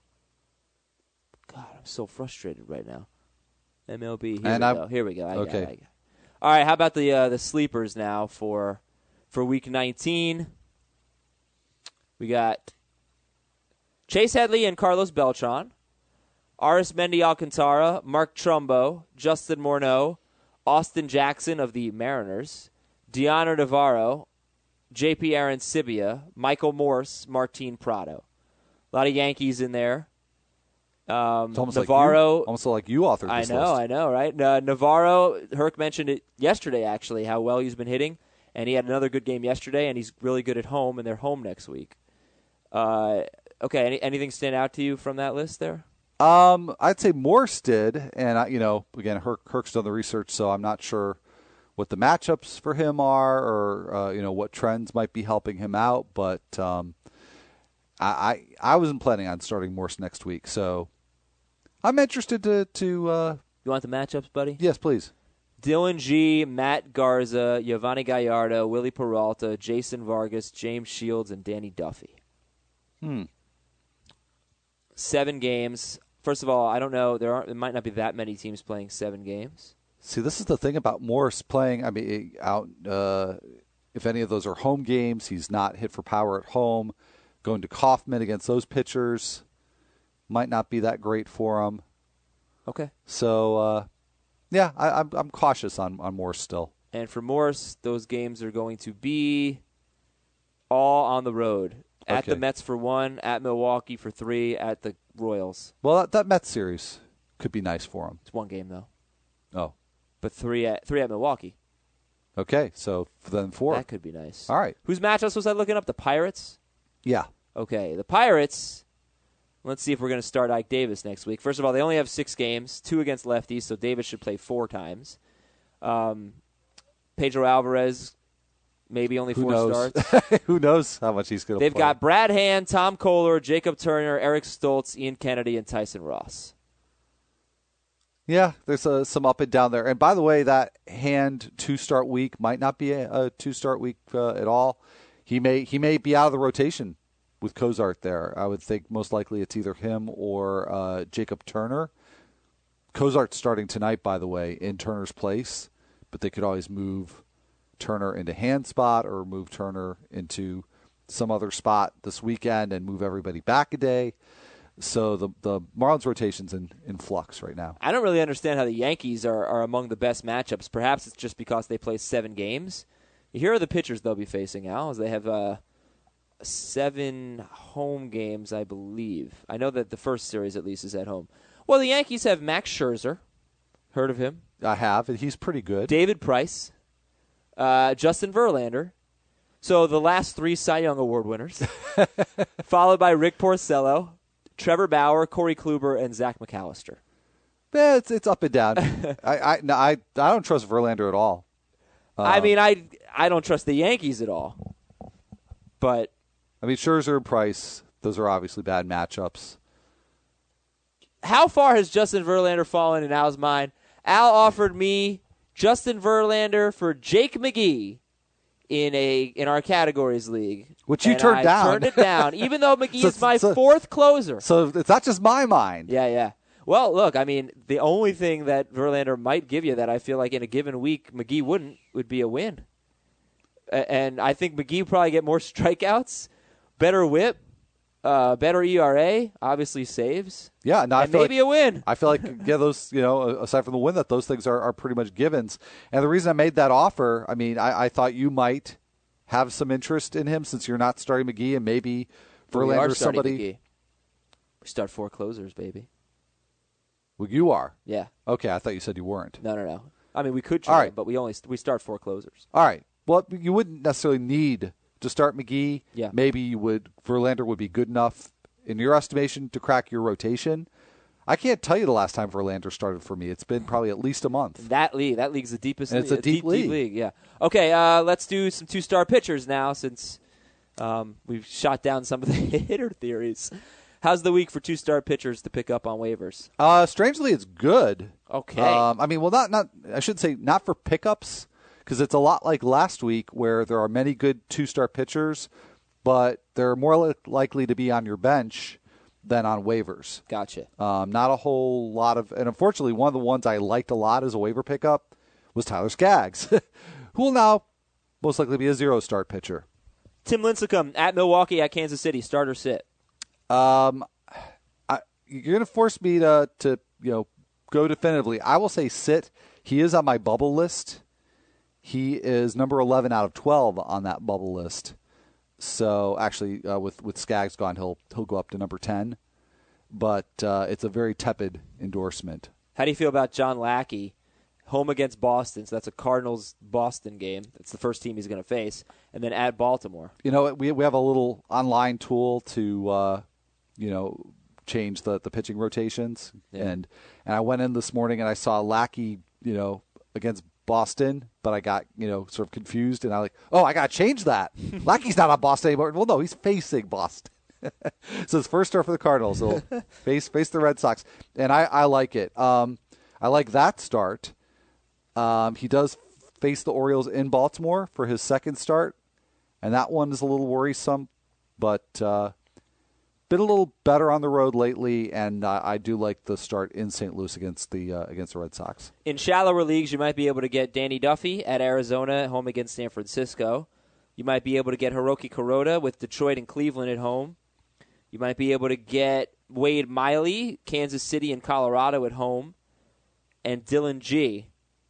God, I'm so frustrated right now. M L B. Here and we I'm, go. Here we go. I okay. Got it, I got it. All right, how about the uh, the sleepers now for for week nineteen? We got Chase Headley and Carlos Beltran, Arismendi Alcantara, Mark Trumbo, Justin Morneau, Austin Jackson of the Mariners, Deoner Navarro, J P Arancibia, Michael Morse, Martin Prado. A lot of Yankees in there. Um, it's almost Navarro, like you, almost like you authored I this know, list. I know, right? Uh, Navarro, Herc mentioned it yesterday, actually, how well he's been hitting, and he had another good game yesterday, and he's really good at home, and they're home next week. Uh, okay, any, anything stand out to you from that list there? Um, I'd say Morse did, and I, you know, again, Herc, Herc's done the research, so I'm not sure what the matchups for him are, or uh, you know, what trends might be helping him out. But um, I, I I wasn't planning on starting Morse next week, so I'm interested to to. Uh, you want the matchups, buddy? Yes, please. Dylan G, Matt Garza, Giovanni Gallardo, Willie Peralta, Jason Vargas, James Shields, and Danny Duffy. Hmm. Seven games. First of all, I don't know. There aren't. There might not be that many teams playing seven games. See, this is the thing about Morse playing. I mean, out. Uh, if any of those are home games, he's not hit for power at home. Going to Kaufman against those pitchers might not be that great for him. Okay. So, uh, yeah, I, I'm I'm cautious on on Morse still. And for Morse, those games are going to be all on the road. At Okay. the Mets for one, at Milwaukee for three, at the Royals. Well, that, that Mets series could be nice for him. It's one game though, Oh, but three at three at Milwaukee. okay. So then four. That could be nice. All right. Whose matchups was I looking up? The Pirates. Yeah. Okay, the Pirates. Let's see if we're going to start Ike Davis next week. First of all, they only have six games, two against lefties, so Davis should play four times. Um, Pedro Alvarez, maybe only Who four knows? starts. Who knows how much he's going to play? They've got Brad Hand, Tom Koehler, Jacob Turner, Eric Stoltz, Ian Kennedy, and Tyson Ross. Yeah, there's uh, some up and down there. And by the way, that Hand two-start week might not be a, a two-start week uh, at all. He may he may be out of the rotation with Cozart there. I would think most likely it's either him or uh, Jacob Turner. Cozart's starting tonight, by the way, in Turner's place, but they could always move Turner into Hand spot or move Turner into some other spot this weekend and move everybody back a day. So the the Marlins rotation's in, in flux right now. I don't really understand how the Yankees are, are among the best matchups. Perhaps it's just because they play seven games. Here are the pitchers they'll be facing, Al, as they have uh, seven home games, I believe. I know that the first series, at least, is at home. Well, the Yankees have Max Scherzer. Heard of him? I have, and he's pretty good. David Price. Uh, Justin Verlander. So the last three Cy Young Award winners. Followed by Rick Porcello, Trevor Bauer, Corey Kluber, and Zach McAllister. Yeah, it's it's up and down. I I, no, I I don't trust Verlander at all. Um, I mean, I I don't trust the Yankees at all. But I mean, Scherzer and Price, those are obviously bad matchups. How far has Justin Verlander fallen in Al's mind? Al offered me Justin Verlander for Jake McGee in a in our categories league, which you and turned I down. Turned it down, even though McGee so, is my so, fourth closer. So it's not just my mind. Yeah, yeah. Well, look, I mean, the only thing that Verlander might give you that I feel like in a given week McGee wouldn't would be a win. And I think McGee would probably get more strikeouts, better whip, uh, better E R A, obviously saves. Yeah, no, I and feel maybe like, a win. I feel like, yeah, those, you know, aside from the win, that those things are, are pretty much givens. And the reason I made that offer, I mean, I, I thought you might have some interest in him since you're not starting McGee and maybe Verlander or somebody. McGee. We start four closers, baby. Well, you are. Yeah. Okay, I thought you said you weren't. No, no, no. I mean, we could try, All right. but we only we start four closers. All right. Well, you wouldn't necessarily need to start McGee. Yeah. Maybe you would. Verlander would be good enough, in your estimation, to crack your rotation. I can't tell you the last time Verlander started for me. It's been probably at least a month. That league, that league's the deepest. And it's a league, deep deep, league. deep league. Yeah. Okay. Uh, let's do some two-star pitchers now, since um, we've shot down some of the hitter theories. How's the week for two-star pitchers to pick up on waivers? Uh, strangely, it's good. Okay. Um, I mean, well, not not. I should say not for pickups, because it's a lot like last week where there are many good two-star pitchers, but they're more li- likely to be on your bench than on waivers. Gotcha. Um, not a whole lot of, and unfortunately, one of the ones I liked a lot as a waiver pickup was Tyler Skaggs, who will now most likely be a zero-start pitcher. Tim Lincecum at Milwaukee at Kansas City. Start or sit? Um, I, you're going to force me to to you know go definitively. I will say sit. He is on my bubble list. He is number eleven out of twelve on that bubble list. So actually, uh, with with Skaggs gone, he'll he'll go up to number ten. But uh, it's a very tepid endorsement. How do you feel about John Lackey, home against Boston? So that's a Cardinals-Boston game. That's the first team he's going to face, and then at Baltimore. You know, we we have a little online tool to uh, you know change the, the pitching rotations, Yeah. and and I went in this morning and I saw Lackey, you know, against Boston, but I got, you know, sort of confused, and I like, oh, I got to change that. Lackey's not on Boston anymore. Well, no, he's facing Boston. So his first start for the Cardinals. He'll face face the Red Sox, and I, I like it. Um, I like that start. Um, he does face the Orioles in Baltimore for his second start, and that one is a little worrisome, but uh, been a little better on the road lately, and uh, I do like the start in Saint Louis against the uh, against the Red Sox. In shallower leagues, you might be able to get Danny Duffy at Arizona, home against San Francisco. You might be able to get Hiroki Kuroda with Detroit and Cleveland at home. You might be able to get Wade Miley, Kansas City and Colorado at home, and Dylan G.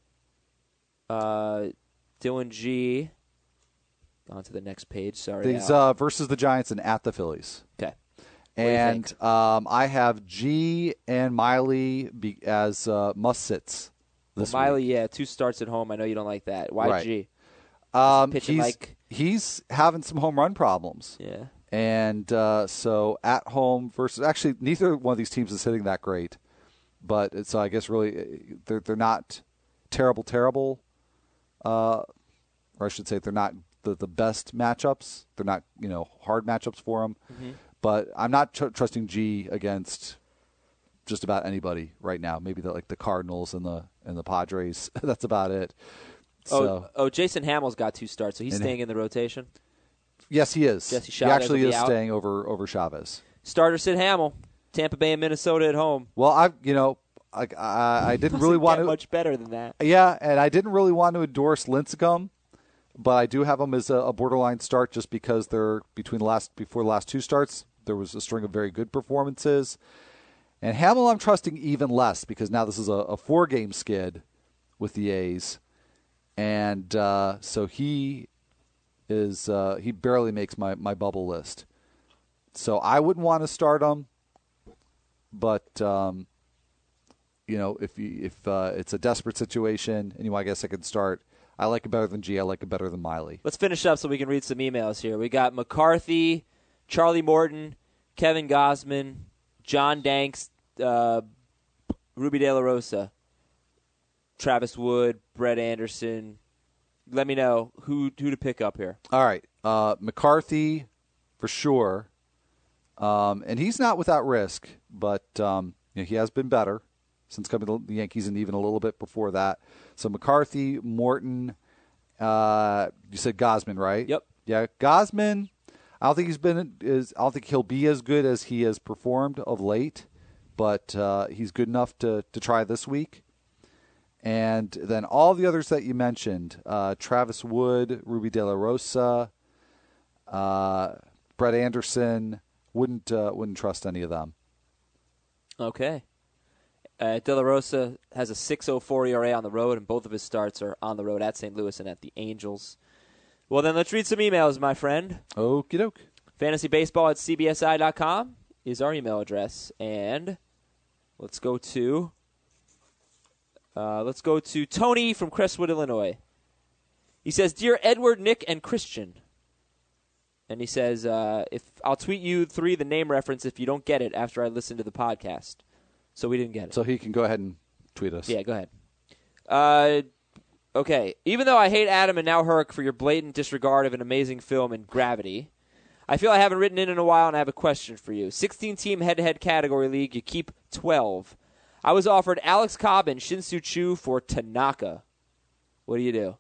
Uh, Dylan G. On to the next page. Sorry. These Al. uh, versus the Giants and at the Phillies. Okay. What do you And think? um, I have G and Miley be, as uh, must-sits Well, this Miley, week. yeah, two starts at home. I know you don't like that. Why Right. G? Um, pitching he's, like- he's having some home run problems. Yeah. And uh, so at home versus – actually, neither one of these teams is hitting that great. But it's, so I guess really they're, they're not terrible, terrible. Uh, or I should say they're not the, the best matchups. They're not, you know, hard matchups for them. Mm-hmm. But I'm not tr- trusting G against just about anybody right now. Maybe the, like the Cardinals and the and the Padres. That's about it. So Oh, oh, Jason Hamill's got two starts, so he's And- staying in the rotation. yes, he is. Jesse he Chavez actually will be is out. staying over over Chavez. Starter Sid Hamill, Tampa Bay and Minnesota at home. Well, I you know I I, I didn't really Doesn't want get to much better than that. yeah, and I didn't really want to endorse Lincecum, but I do have him as a, a borderline start just because they're between the last before the last two starts there was a string of very good performances. And Hamill I'm trusting even less because now this is a, a four-game skid with the A's. And uh, so he is uh, he barely makes my, my bubble list. So I wouldn't want to start him, but um, you know, if you, if uh, it's a desperate situation and you want to get a second start, I like it better than G. I like it better than Miley. Let's finish up so we can read some emails here. We got McCarthy, Charlie Morton, Kevin Gosman, John Danks, uh, Ruby De La Rosa, Travis Wood, Brett Anderson. Let me know who who to pick up here. All right. Uh, McCarthy, for sure. Um, and he's not without risk, but um, you know, he has been better since coming to the Yankees and even a little bit before that. So McCarthy, Morton, uh, you said Gosman, right? Yep. Yeah, Gosman, I don't think he's been is I don't think he'll be as good as he has performed of late, but uh, he's good enough to, to try this week. And then all the others that you mentioned, uh, Travis Wood, Ruby De La Rosa, uh, Brett Anderson, wouldn't uh, wouldn't trust any of them. Okay. Uh, De La Rosa has a six oh four E R A on the road, and both of his starts are on the road at Saint Louis and at the Angels. Well, then let's read some emails, my friend. Okie doke. Fantasy Baseball at C B S I dot com is our email address. And let's go to uh, let's go to Tony from Crestwood, Illinois. He says, "Dear Edward, Nick, and Christian." And he says, uh, "If I'll tweet you three the name reference if you don't get it after I listen to the podcast." So we didn't get it. So he can go ahead and tweet us. Yeah, go ahead. Uh, okay. Even though I hate Adam and now Herc for your blatant disregard of an amazing film in Gravity, I feel I haven't written in in a while, and I have a question for you. sixteen-team head-to-head category league, you keep twelve. I was offered Alex Cobb and Shin-Soo Choo for Tanaka. What do you do?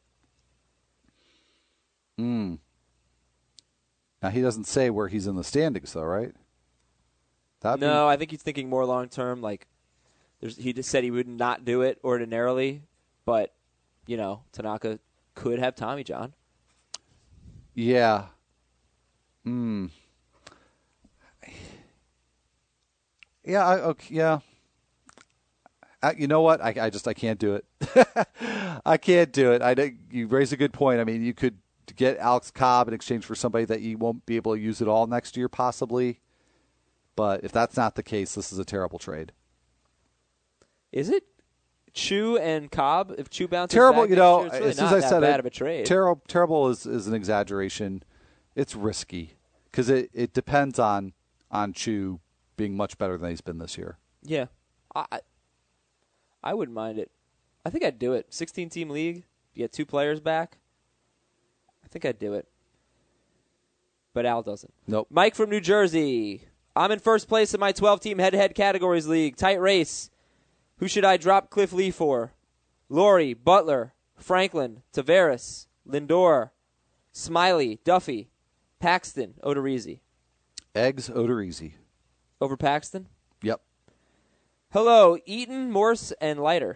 Hmm. Now, he doesn't say where he's in the standings, though, right? That'd no, be... I think he's thinking more long-term. Like, there's, he just said he would not do it ordinarily, but, you know, Tanaka could have Tommy John. Yeah. Hmm. Yeah, I, okay, yeah. I, you know what? I, I just I can't do it. I can't do it. I you raise a good point. I mean, you could get Alex Cobb in exchange for somebody that you won't be able to use at all next year, possibly. But if that's not the case, this is a terrible trade. Is it? Choo and Cobb? If Choo bounces terrible, back you know, next year, it's really as not I that said, bad it, of a trade. Terrible, terrible is, is an exaggeration. It's risky because it, it depends on on Choo being much better than he's been this year. Yeah, I I wouldn't mind it. I think I'd do it. sixteen-team league, you get two players back. I think I'd do it. But Al doesn't. Nope. Mike from New Jersey. I'm in first place in my twelve-team head-to-head categories league. Tight race. Who should I drop Cliff Lee for? Laurie, Butler, Franklin, Tavares, Lindor, Smiley, Duffy, Paxton, Odorizzi. Eggs, Odorizzi. Over Paxton? Yep. Hello, Eaton, Morse, and Leiter.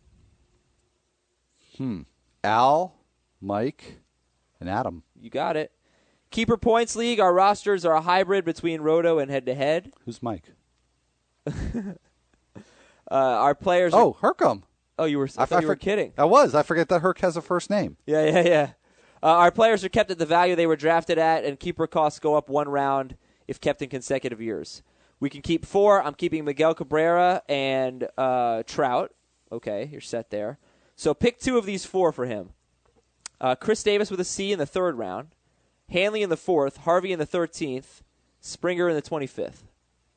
Hmm. Al, Mike, and Adam. You got it. Keeper Points League, our rosters are a hybrid between Roto and head-to-head. Who's Mike? uh, our players Oh, are, Hercom. Oh, you were, I, I thought I you were kidding. I was. I forget that Herc has a first name. Yeah, yeah, yeah. Uh, our players are kept at the value they were drafted at, and keeper costs go up one round if kept in consecutive years. We can keep four. I'm keeping Miguel Cabrera and uh, Trout. Okay, you're set there. So pick two of these four for him. Uh, Chris Davis with a C in the third round. Hanley in the fourth. Harvey in the thirteenth. Springer in the twenty-fifth.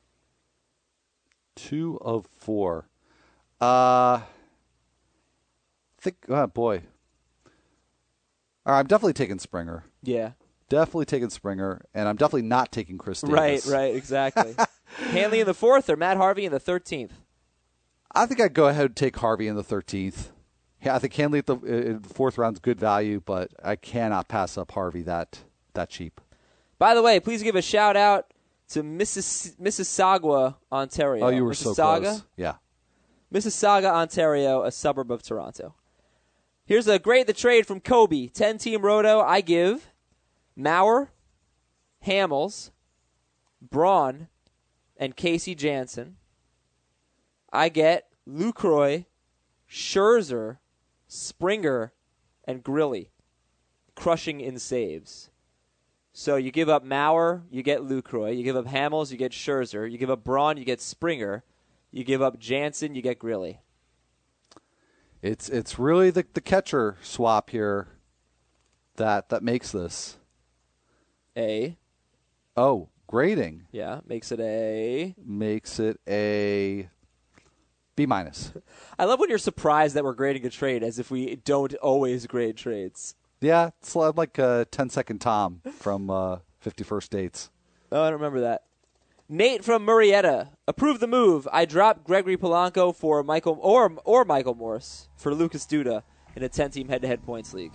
Two of four. Uh, think, oh, boy. All right, I'm definitely taking Springer. Yeah. Definitely taking Springer, and I'm definitely not taking Chris Davis. Right, right, exactly. Hanley in the fourth or Matt Harvey in the thirteenth? I think I'd go ahead and take Harvey in the thirteenth. Yeah, I think Hanley at the, in the fourth round is good value, but I cannot pass up Harvey that that cheap. By the way, please give a shout-out to Missis- Mississauga, Ontario. Oh, you were so close. Yeah. Mississauga, Ontario, a suburb of Toronto. Here's a grade the trade from Kobe. ten-team roto, I give Mauer, Hamels, Braun, and Casey Janssen. I get Lucroy, Scherzer, Springer, and Grilly, crushing in saves. So you give up Mauer, you get Lucroy. You give up Hamels, you get Scherzer. You give up Braun, you get Springer. You You give up Jansen, you get Grilly. It's it's really the the catcher swap here that that makes this. A. Oh, grading. Yeah, makes it a... Makes it a B minus. I love when you're surprised that we're grading a trade as if we don't always grade trades. Yeah, it's like a ten-second Tom from uh, fifty-first Dates. Oh, I don't remember that. Nate from Murrieta. Approve the move. I dropped Gregory Polanco for Michael or or Michael Morse for Lucas Duda in a ten-team head-to-head points league.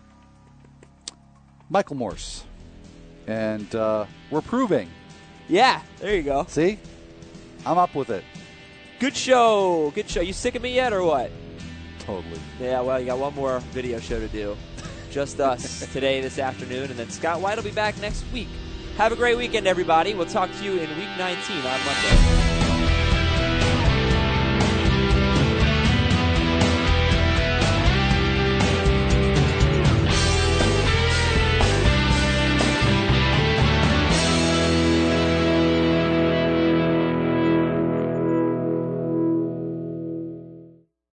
Michael Morse. And uh, we're proving. Yeah, there you go. See? I'm up with it. Good show. Good show. You sick of me yet or what? Totally. Yeah, well, you got one more video show to do. Just us today, this afternoon, and then Scott White will be back next week. Have a great weekend, everybody. We'll talk to you in Week nineteen on Monday.